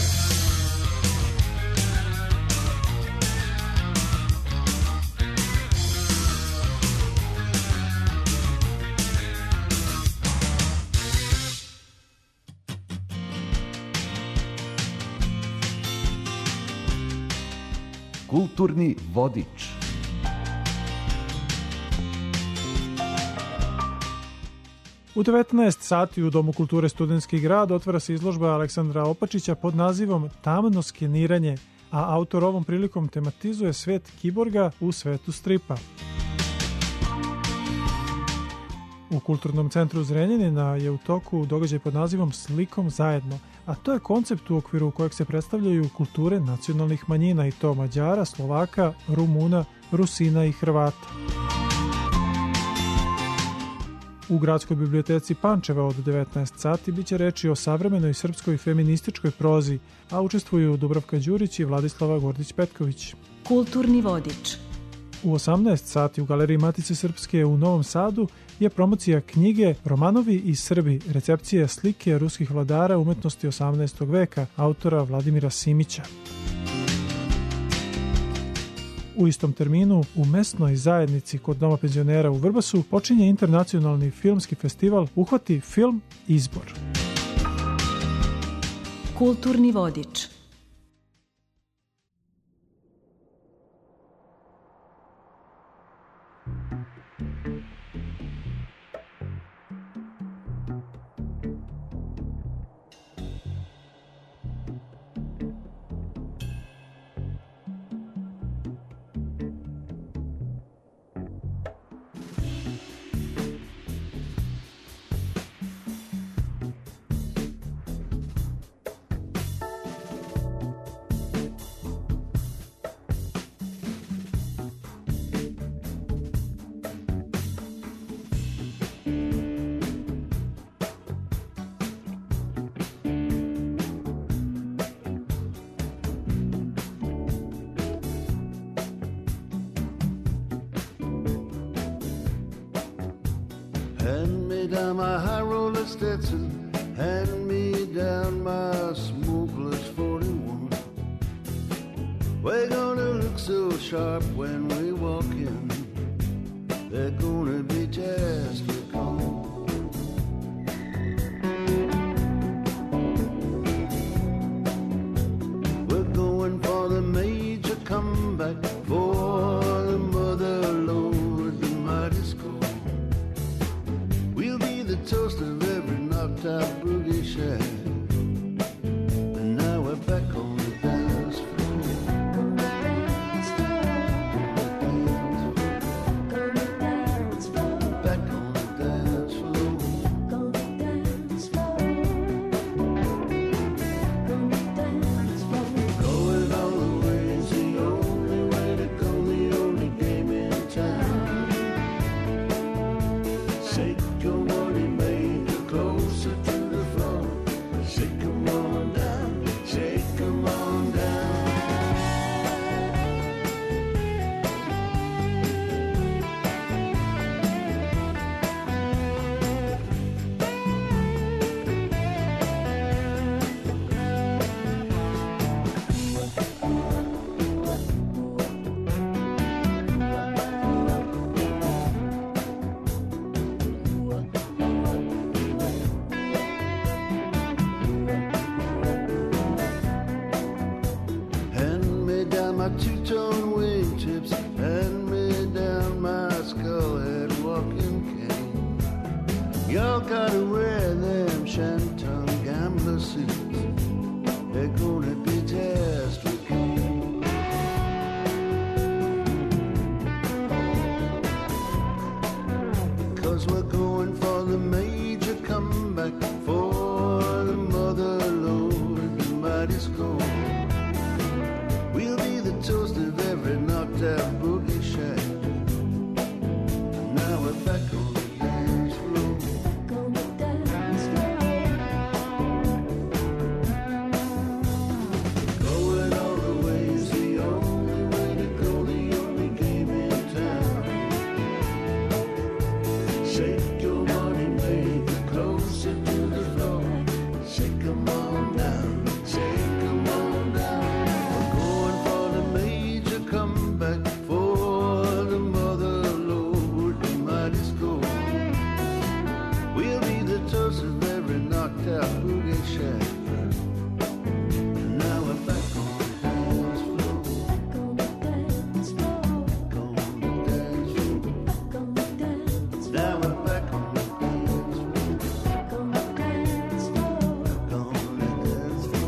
Kulturni vodič. U devetnaest sati u Domu kulture Studentski grad otvara se izložba Aleksandra Opačića pod nazivom Tamno skeniranje, a autor ovom prilikom tematizuje svet kiborga u svetu stripa. U Kulturnom centru Zrenjanina je u toku događaj pod nazivom Slikom zajedno, a to je koncept u okviru kojeg se predstavljaju kulture nacionalnih manjina, i to Mađara, Slovaka, Rumuna, Rusina i Hrvata. U Gradskoj biblioteci Pančeva od devetnaest sati biće reči o savremenoj srpskoj feminističkoj prozi, a učestvuju Dubravka Đurić i Vladislava Gordić-Petković. Kulturni vodič. U osamnaest sati u Galeriji Matice Srpske u Novom Sadu je promocija knjige Romanovi i Srbi, recepcije slike ruskih vladara umetnosti osamnaestog veka, autora Vladimira Simića. U istom terminu, u mesnoj zajednici kod Doma penzionera u Vrbasu počinje internacionalni filmski festival Uhvati film Izbor. Kulturni vodič. Hand me down my high roller Stetson, hand me down my smokeless forty-one. sharp when we walk in. They're gonna be just cold. We're going for the major comeback, for the mother lode, the mighty score. We'll be the toast of every knocked out boogie shack. And now we're back on the dance floor. Back on the dance floor. Going all the way is the only way to go, the only game in town. Shake your money maker closer to the floor. Shake 'em on down, shake 'em on down. Hand me down my two-tone wingtips, hand me down my skull-head walking cane. Y'all gotta wear them Shantung gambler suits. They're gonna be just okay. Cause we're going for the major comeback, for the mother lode, the mighty score. We'll be the toast of every knocked out boogie shack. Now we're back on the dance floor. Going all the way is the only way to go, the only game in town. Shake your money maker closer to the floor. Shake 'em on down, shake 'em on down. We're going for the major comeback, for the mother lode, the mighty score. We'll be the toast of every knocked out boogie shack. And now we're back on the dance floor. Gonna dance floor. Now we're back on the dance floor. Gonna dance floor.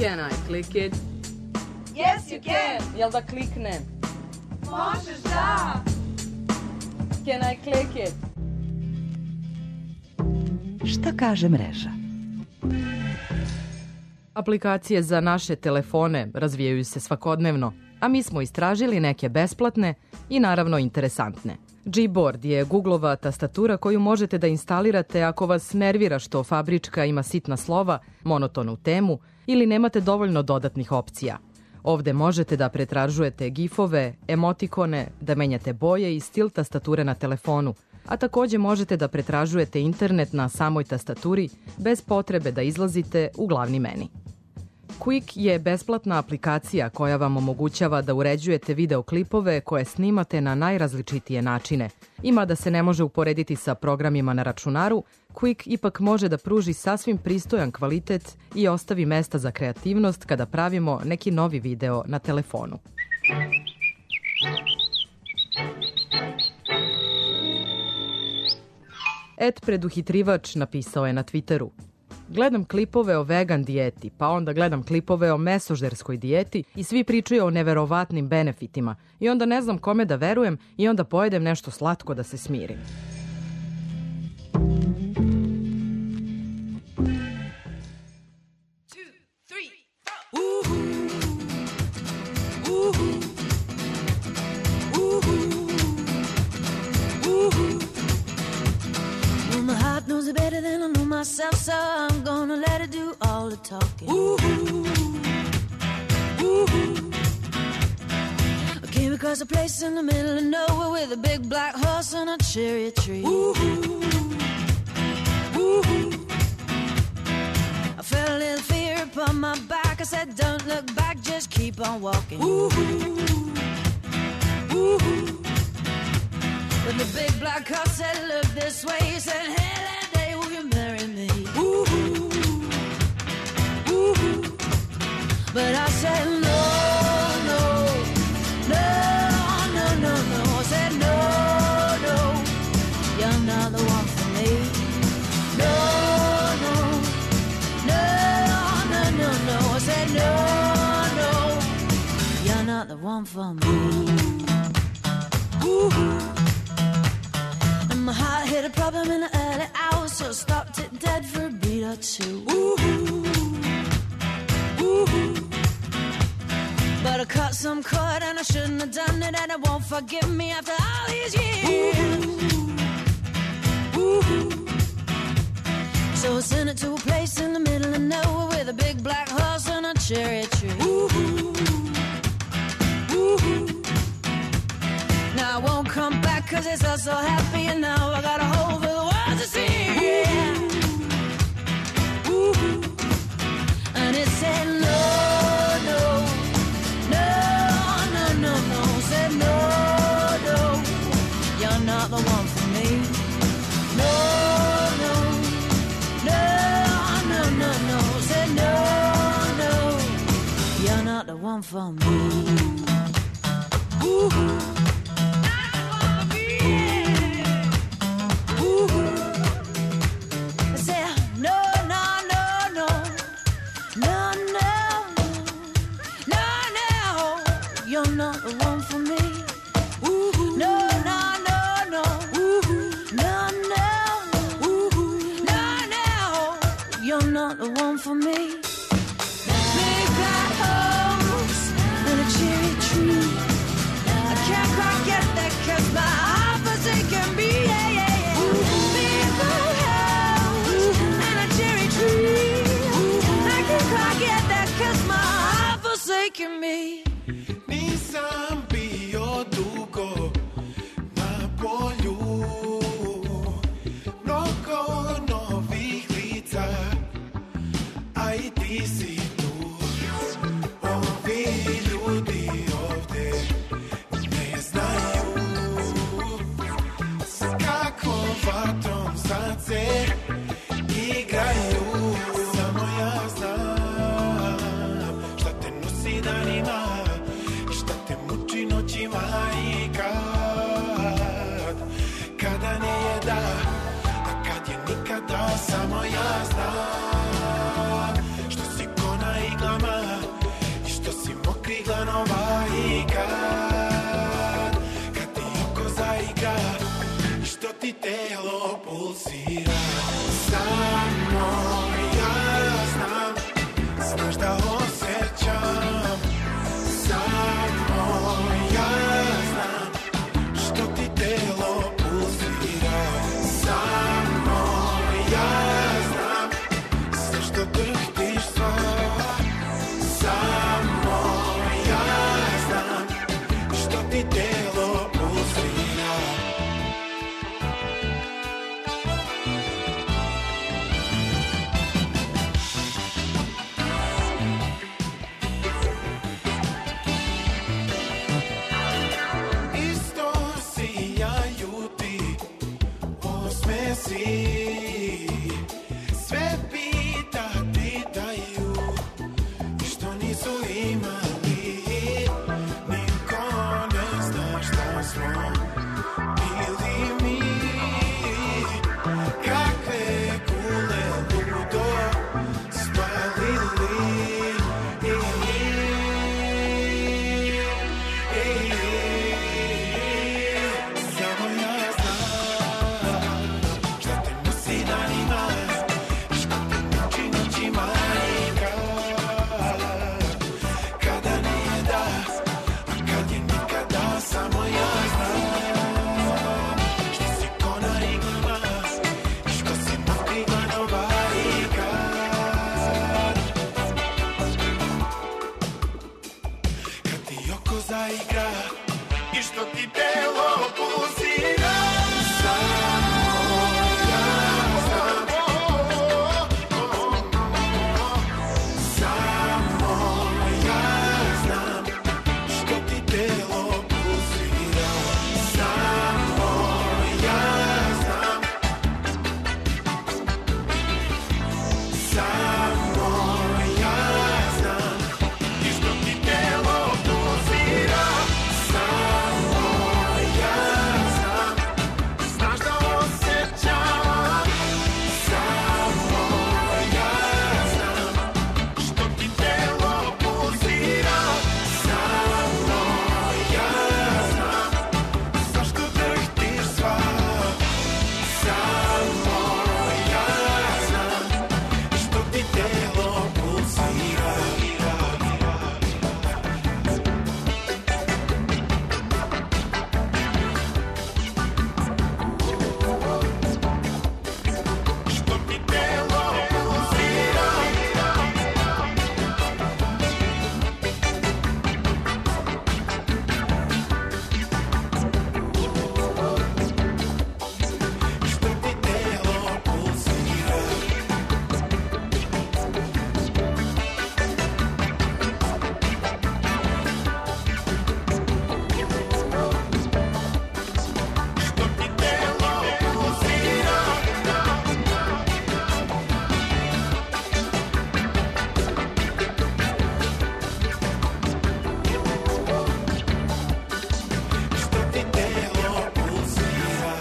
Can I click it? Yes, you can. Jel da kliknem? Možeš da. Can I click it? Šta kaže mreža? Aplikacije za naše telefone razvijaju se svakodnevno, a mi smo istražili neke besplatne i naravno interesantne. Gboard je Googleova tastatura koju možete da instalirate ako vas nervira što fabrička ima sitna slova, monotonu temu ili nemate dovoljno dodatnih opcija. Ovde možete da pretražujete gifove, emotikone, da menjate boje i stil tastature na telefonu, a takođe možete da pretražujete internet na samoj tastaturi bez potrebe da izlazite u glavni meni. Quick je besplatna aplikacija koja vam omogućava da uređujete videoklipove koje snimate na najrazličitije načine. Ima da se ne može uporediti sa programima na računaru, Quick ipak može da pruži sasvim pristojan kvalitet i ostavi mesta za kreativnost kada pravimo neki novi video na telefonu. Ed Preduhitrivač napisao je na Twitteru: gledam klipove o vegan dijeti, pa onda gledam klipove o mesožderskoj dijeti i svi pričaju o neverovatnim benefitima i onda ne znam kome da verujem i onda pojedem nešto slatko da se smirim. Knows it better than I know myself, so I'm gonna let her do all the talking. Ooh, ooh. I came across a place in the middle of nowhere with a big black horse and a cherry tree. Ooh, ooh. I felt a little fear upon my back. I said, don't look back, just keep on walking. Ooh, ooh. But the big black horse said, look this way. He said, hey, that day will you marry me? Ooh, ooh. But I said, no, no, no, no, no, no. I said, no, no, you're not the one for me. No, no, no, no, no, no. I said, no, no, you're not the one for me. Ooh. My heart hit a problem in the early hours, so I stopped it dead for a beat or two. Ooh, ooh. But I cut some cord and I shouldn't have done it, and it won't forgive me after all these years. Ooh. So I sent it to a place in the middle of nowhere with a big black horse and a cherry tree. Ooh. Ooh. Now I won't come back cause it's all so happy, and now I got a hole for the world to see. Yeah. Ooh. And it said no, no, no, no, no, no. Said no, no, you're not the one for me. No, no, no, no, no, no. Said no, no, you're not the one for me. Ooh. For me, big black horse and a cherry tree. I can't quite get that 'cause my heart forsaken me. Yeah, yeah, yeah. Big black horse and a cherry tree. I can't quite get that 'cause my heart forsaken me. Nisam bio dugo na polju, mnogo novih lica. Aj ti si tu, ovi ljudi ovde ne znaju s kakvom vatrom srce igraju. Samo ja znam šta te nosi danima i šta te muči noćima i kad, kada ne je da, a kad je nikada. Samo ja znam što si ko na iglama ti telo pulsira. Samo ja znam, znaš da osjećam. Samo ja znam, što ti telo pulsira. Samo ja znam, zašto drhtiš sva. Samo ja znam, što ti telo pulsira. Isto sijaju ti osmesi. Sve pitati daju što nisu imali. Niko ne zna šta smo bili mi. Kakve kule ludo spalili. Samo ja znam šta te nosi danima, što te muči noćima i kad, kada nije da, a kad je nikada. Samo ja znam što si ko na iglama i što si motivanova i kad, kad ti oko zaigra i što ti telo pulsira. Samo ja znam, samo ja znam što ti telo pulsira. Samo ja znam, samo ja znam i što ti telo pulsira. Samo ja znam, znaš da osjećam. Samo ja znam, što ti telo pulsira. Samo ja znam, zašto drhtiš sva. Samo ja znam, što ti telo pulsira. Što ti telo pulsira. Što ti telo pulsira. Što ti telo pulsira. Što ti telo pulsira.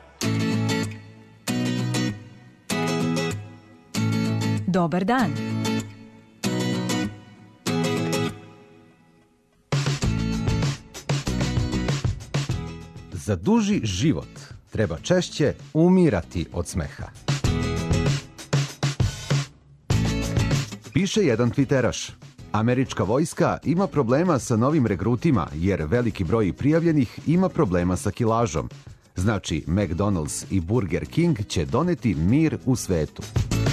Dobar dan. Za duži život treba češće umirati od smeha. Piše jedan tviteraš. Američka vojska ima problema sa novim regrutima jer veliki broj prijavljenih ima problema sa kilažom. Znači, McDonald's i Burger King će doneti mir u svetu.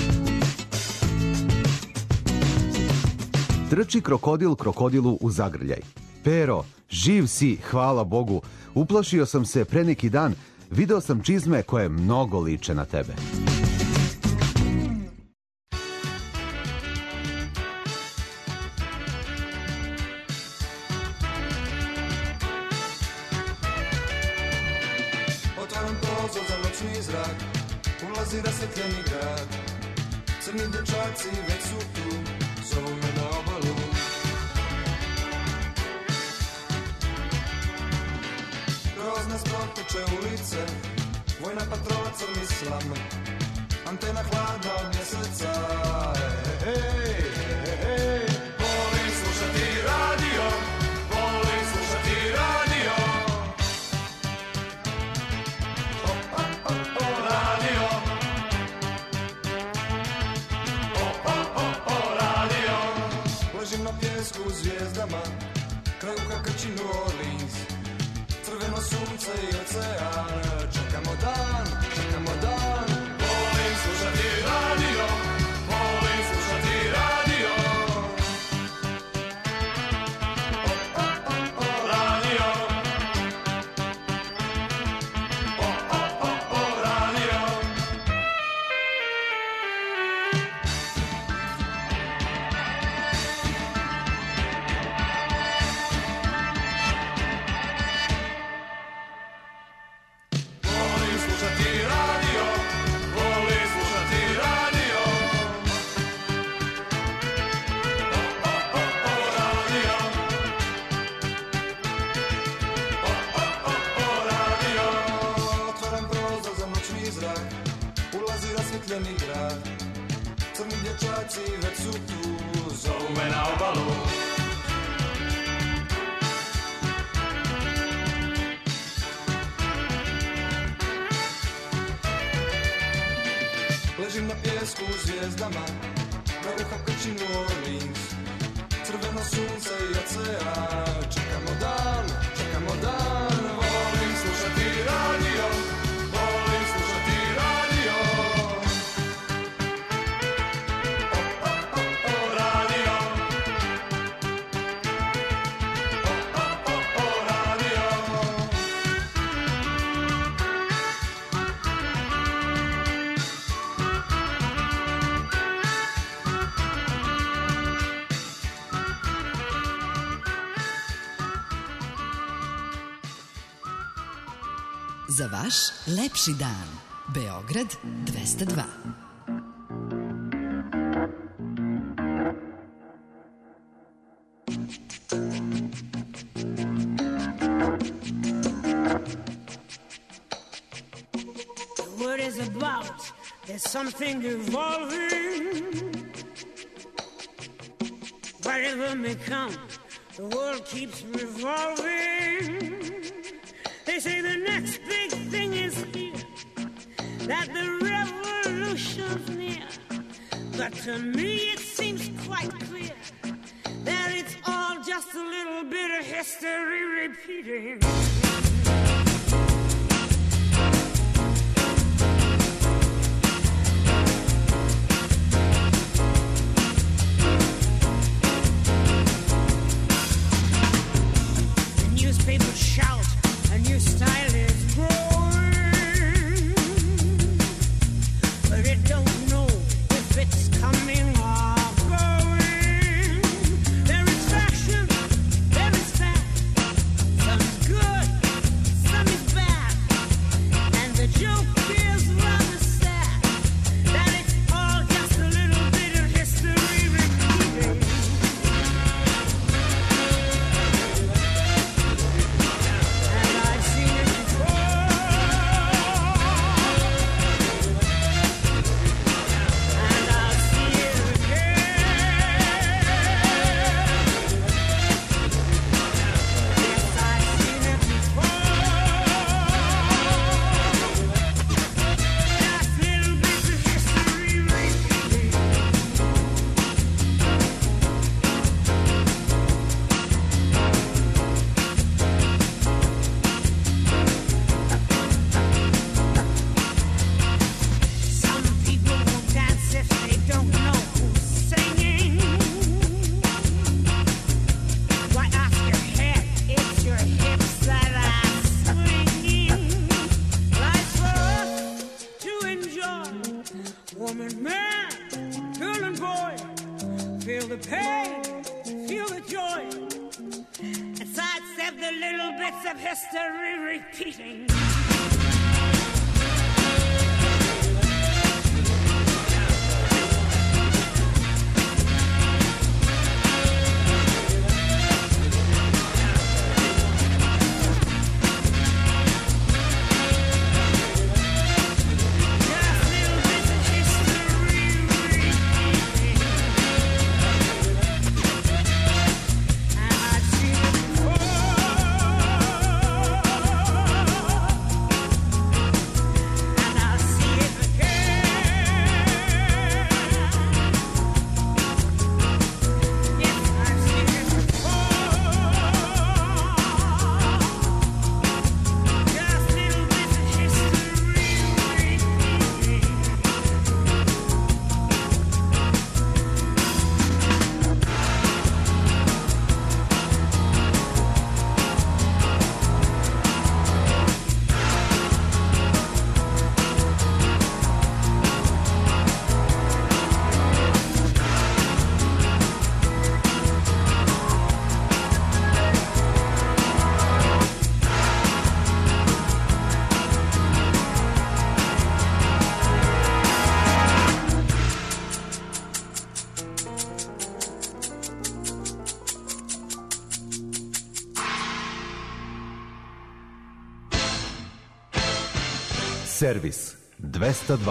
Trči krokodil krokodilu u zagrljaj. Pero, živ si, hvala Bogu. Uplašio sam se pre neki dan. Video sam čizme koje mnogo liče na tebe. Otvaram prozor za noćni zrak, ulazi rasvetljeni grad. Crni dečaci već su tu, zovu me na obalu. Kroz nas proteče ulice, vojna patrola crni slam. Antena hladna od mjeseca. Ej, ej, ej, ej. Volim slušati radio, volim slušati radio. ocean. Čekamo dan, čekamo dan. Volim slušati radio, volim slušati radio. O, o, o, o, radio. O, o, o, o, radio. Volim slušati radio, volim slušati radio. O, o, o, o, radio. O, o, o, o, radio. Otvaram prozor za noćni zrak, ulazi rasvetljeni grad. Crni dječaci već su tu, zovu me na obalu. Ležim na pjesku u zvijezdama, na ruka krči New Orleans. Crveno sunce i ocean, čekamo dan, čekamo dan. Volim slušati radio, volim slušati radio. O, o, o, o, radio. O, o, o, o, radio. Za vaš lepši dan. Beograd dvesta dva. The word is about, there's something evolving. Whatever may come, the world keeps revolving. They say the next big thing is here, that the revolution's near. But to me it seems quite clear that it's all just a little bit of history repeating. The newspapers shout, a new style is growing, but it don't know if it's coming or going. There is fashion, there is fat, some is good, some is bad, and the joke is rather sad that it's all just a little bit of history repeating. And I've seen it before, and I'll see it again. Yes, I've seen it before. Just little bits of history repeating. Some people won't dance if they don't know who's singing. Why ask your head? It's your hips that are swinging. Life's for us to enjoy. Woman, man, girl and boy, feel the pain, feel the joy, and sidestep the little bits of history repeating. And I've seen it before. Servis dvesta dva.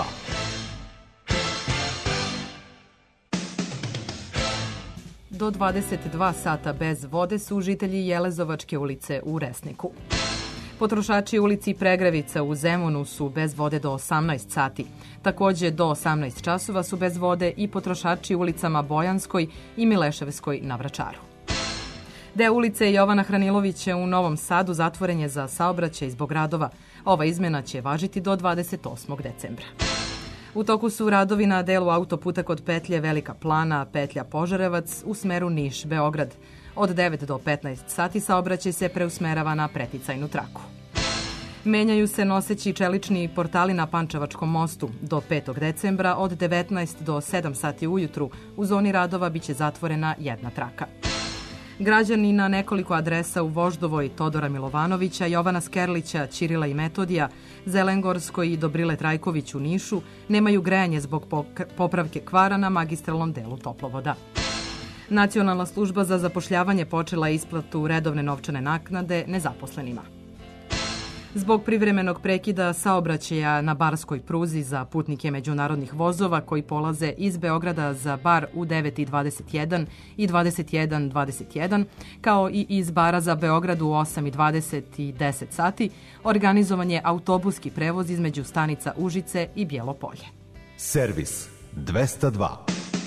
Do dvadeset dva sata bez vode su žitelji Jelezovačke ulice u Resniku. Potrošači ulici Pregravica u Zemunu su bez vode do osamnaest sati. Takođe do osamnaest časova su bez vode i potrošači ulicama Bojanskoj i Mileševskoj na Vračaru. Deo ulice Jovana Hranilovića u Novom Sadu zatvoren je za saobraćaj zbog radova. Ova izmena će važiti do dvadeset osmog decembra. U toku su radovi na delu autoputa kod petlje Velika Plana, petlja Požarevac u smeru Niš-Beograd. Od devet do petnaest sati saobraćaj se preusmerava na preticajnu traku. Menjaju se noseći čelični portali na Pančevačkom mostu. Do petog decembra od devetnaest do sedam sati ujutru u zoni radova biće zatvorena jedna traka. Građani na nekoliko adresa u Voždovoj Todora Milovanovića, Jovana Skerlića, Ćirila i Metodija, Zelengorskoj i Dobrile Trajković u Nišu nemaju grejanje zbog popravke kvara na magistralnom delu toplovoda. Nacionalna služba za zapošljavanje počela je isplatu redovne novčane naknade nezaposlenima. Zbog privremenog prekida saobraćaja na barskoj pruzi za putnike međunarodnih vozova koji polaze iz Beograda za Bar u devet i dvadeset jedan i dvadeset jedan dvadeset jedan, kao i iz Bara za Beograd u osam i dvadeset i deset sati, organizovan je autobuski prevoz između stanica Užice i Bjelopolje. Servis dvesta dva.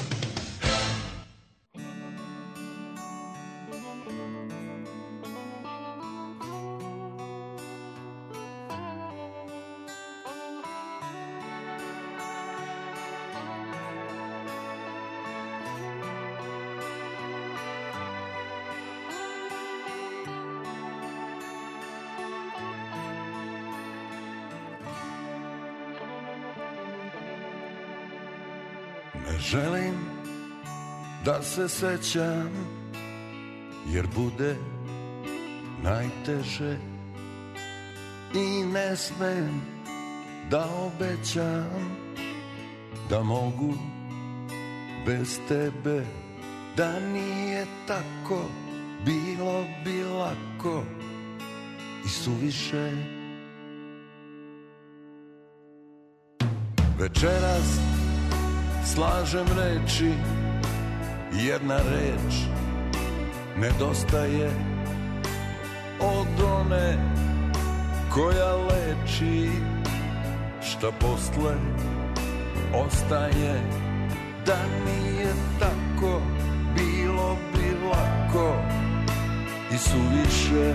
Ne želim da se sećam, jer bude najteže. I ne smem da obećam da mogu bez tebe. Da nije tako, bilo bi lako i suviše. Večeras slažem reči, jedna reč nedostaje od one koja leči. Šta posle ostaje, da nije tako, bilo bi lako i suviše.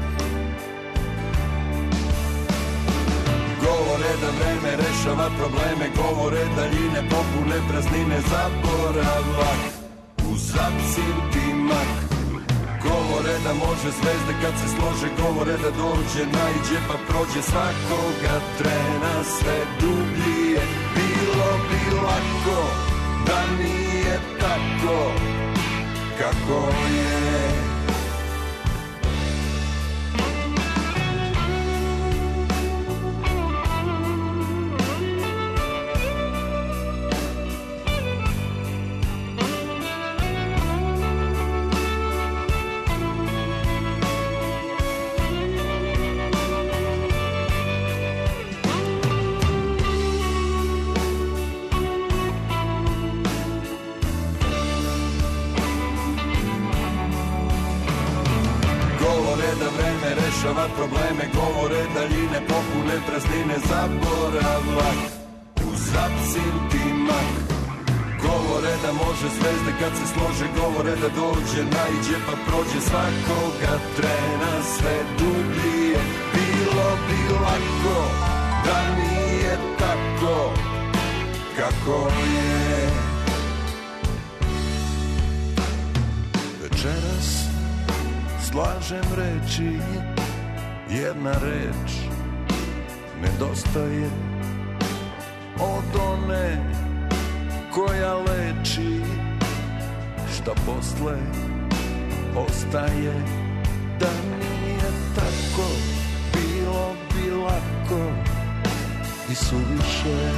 Govore da vreme rešava probleme, govore daljine popune praznine, zaboravak uz apsintimak. Govore da može zvezde kad se slože, govore da dođe, naiđe pa prođe svakoga trena sve dublje. Bilo bi lako da nije tako kako je. Rešava probleme, govore daljine popune praznine, zaboravak uz apsintimak. Govore da može zvezde kad se slože, govore da dođe, naiđe pa prođe svakoga trena sve dublje. Bilo bi lako da nije tako kako je. Večeras slažem reči, jedna reč nedostaje od one koja leči. Šta posle ostaje, da nije tako, bilo bi lako i suviše.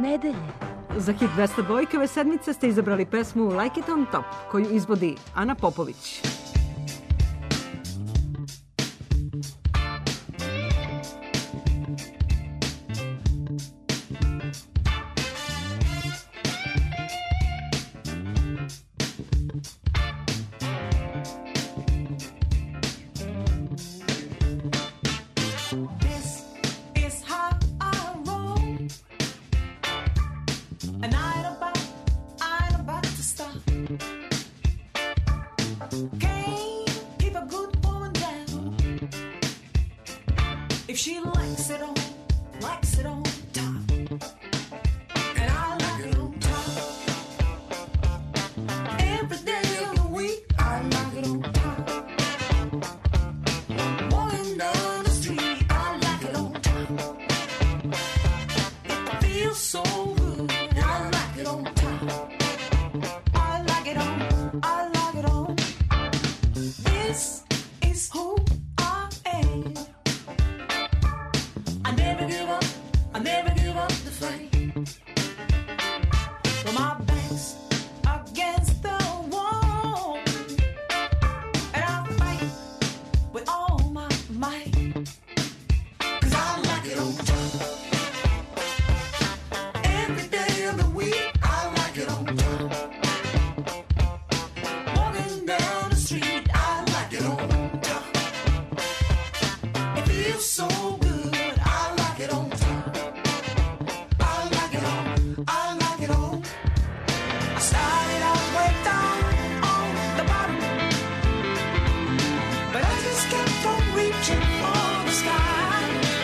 nedelje. Za hit dvesta dvojke ove sedmice ste izabrali pesmu Like It On Top, koju izvodi Ana Popović. This is how I roll. And I ain't about, I ain't about to stop. Can't keep a good woman down. If she likes it on, likes it on top. And I like it on top. Every day of the week, I like it on top. Walking down the street, I like it on top. It feels so good, I like it on top. I like it on, I like it on. This is who I am. I never give up, I never give up the fight. When my back's against the wall, and I fight with all my might. 'Cause I like it on top. Every day of the week, I like it on top. Walking down the street, I like it on top. It feels so good, I like it on top. I like it on, I like it on. I started out way down on the bottom, but I just kept on reaching for the sky.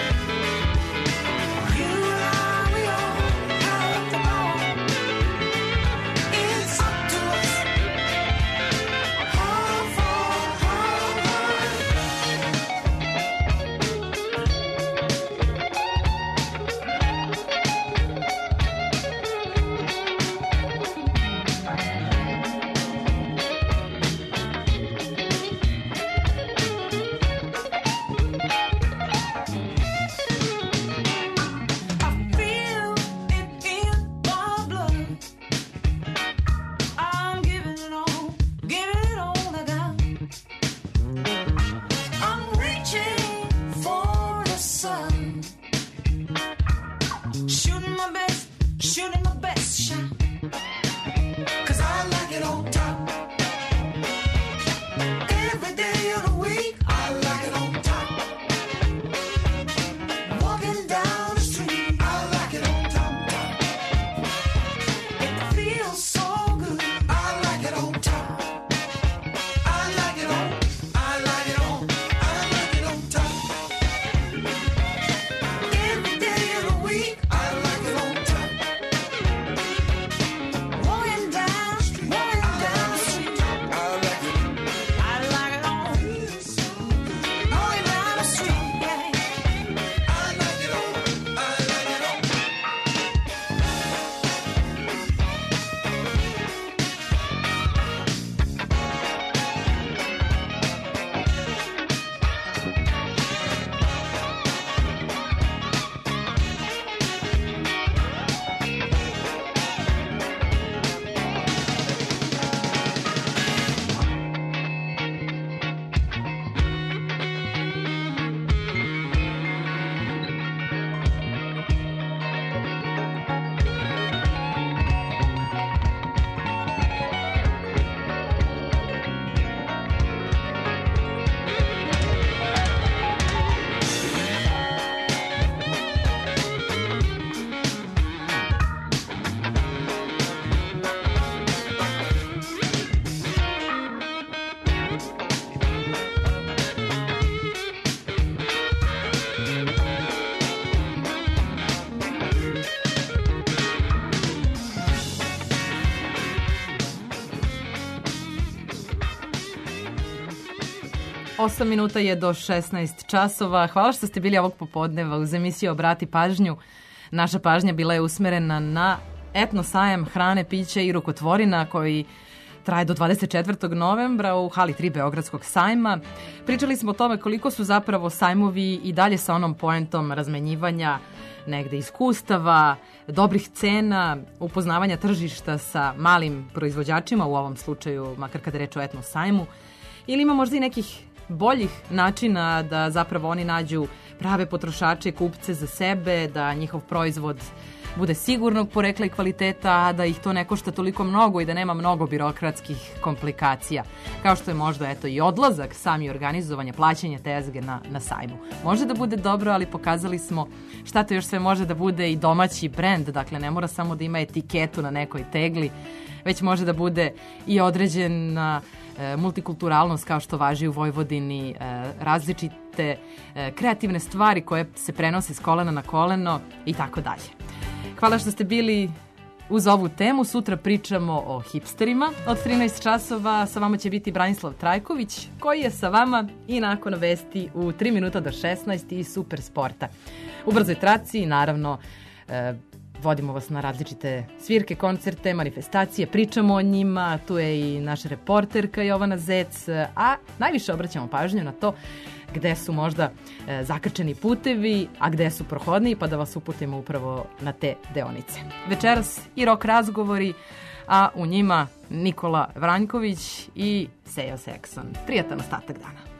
You and I, we all have the power. It's up to us. How far, how high? I feel it in my blood. I'm giving it all, giving it all I got. I'm reaching for the sun, shooting my best, shooting my best shot. 'Cause I like it on top. Every day of the week, I like it on top. Walking down the street, I like it on top, top. It feels so good, I like it on top. I like it on, I like it on, I like it on top. Every day of the week, I like it on top. Walking down, walking down the street, I like it, I like it on. Walking down the street, yeah. I like it on, I like it on. osam minuta je do šesnaest časova. Hvala što ste bili ovog popodneva uz emisiju Obrati pažnju. Naša pažnja bila je usmerena na etno sajam hrane, pića i rukotvorina koji traje do dvadeset četvrtog novembra u hali tri Beogradskog sajma. Pričali smo o tome koliko su zapravo sajmovi i dalje sa onom poentom razmenjivanja negde iskustava, dobrih cena, upoznavanja tržišta sa malim proizvođačima, u ovom slučaju, makar kada reč o etno sajmu, ili ima možda i nekih boljih načina da zapravo oni nađu prave potrošače, kupce za sebe, da njihov proizvod bude sigurnog porekla i kvaliteta, a da ih to ne košta toliko mnogo i da nema mnogo birokratskih komplikacija, kao što je možda eto i odlazak, sami organizovanje, plaćanje tezge na, na sajmu. Može da bude dobro, ali pokazali smo šta to još sve može da bude i domaći brend, dakle ne mora samo da ima etiketu na nekoj tegli, već može da bude i određena e, multikulturalnost kao što važi u Vojvodini, e, različite e, kreativne stvari koje se prenose s kolena na koleno i tako dalje. Hvala što ste bili uz ovu temu. Sutra pričamo o hipsterima. Od trinaest časova sa vama će biti Branislav Trajković, koji je sa vama i nakon vesti u tri minuta do šesnaest i super sporta. U brzoj traci i naravno e, vodimo vas na različite svirke, koncerte, manifestacije, pričamo o njima, tu je i naša reporterka Jovana Zec, a najviše obraćamo pažnju na to gde su možda e, zakrčeni putevi, a gde su prohodniji, pa da vas uputimo upravo na te deonice. Večeras i rock razgovori, a u njima Nikola Vranjković i Sejo Sekson. Prijatan ostatak dana.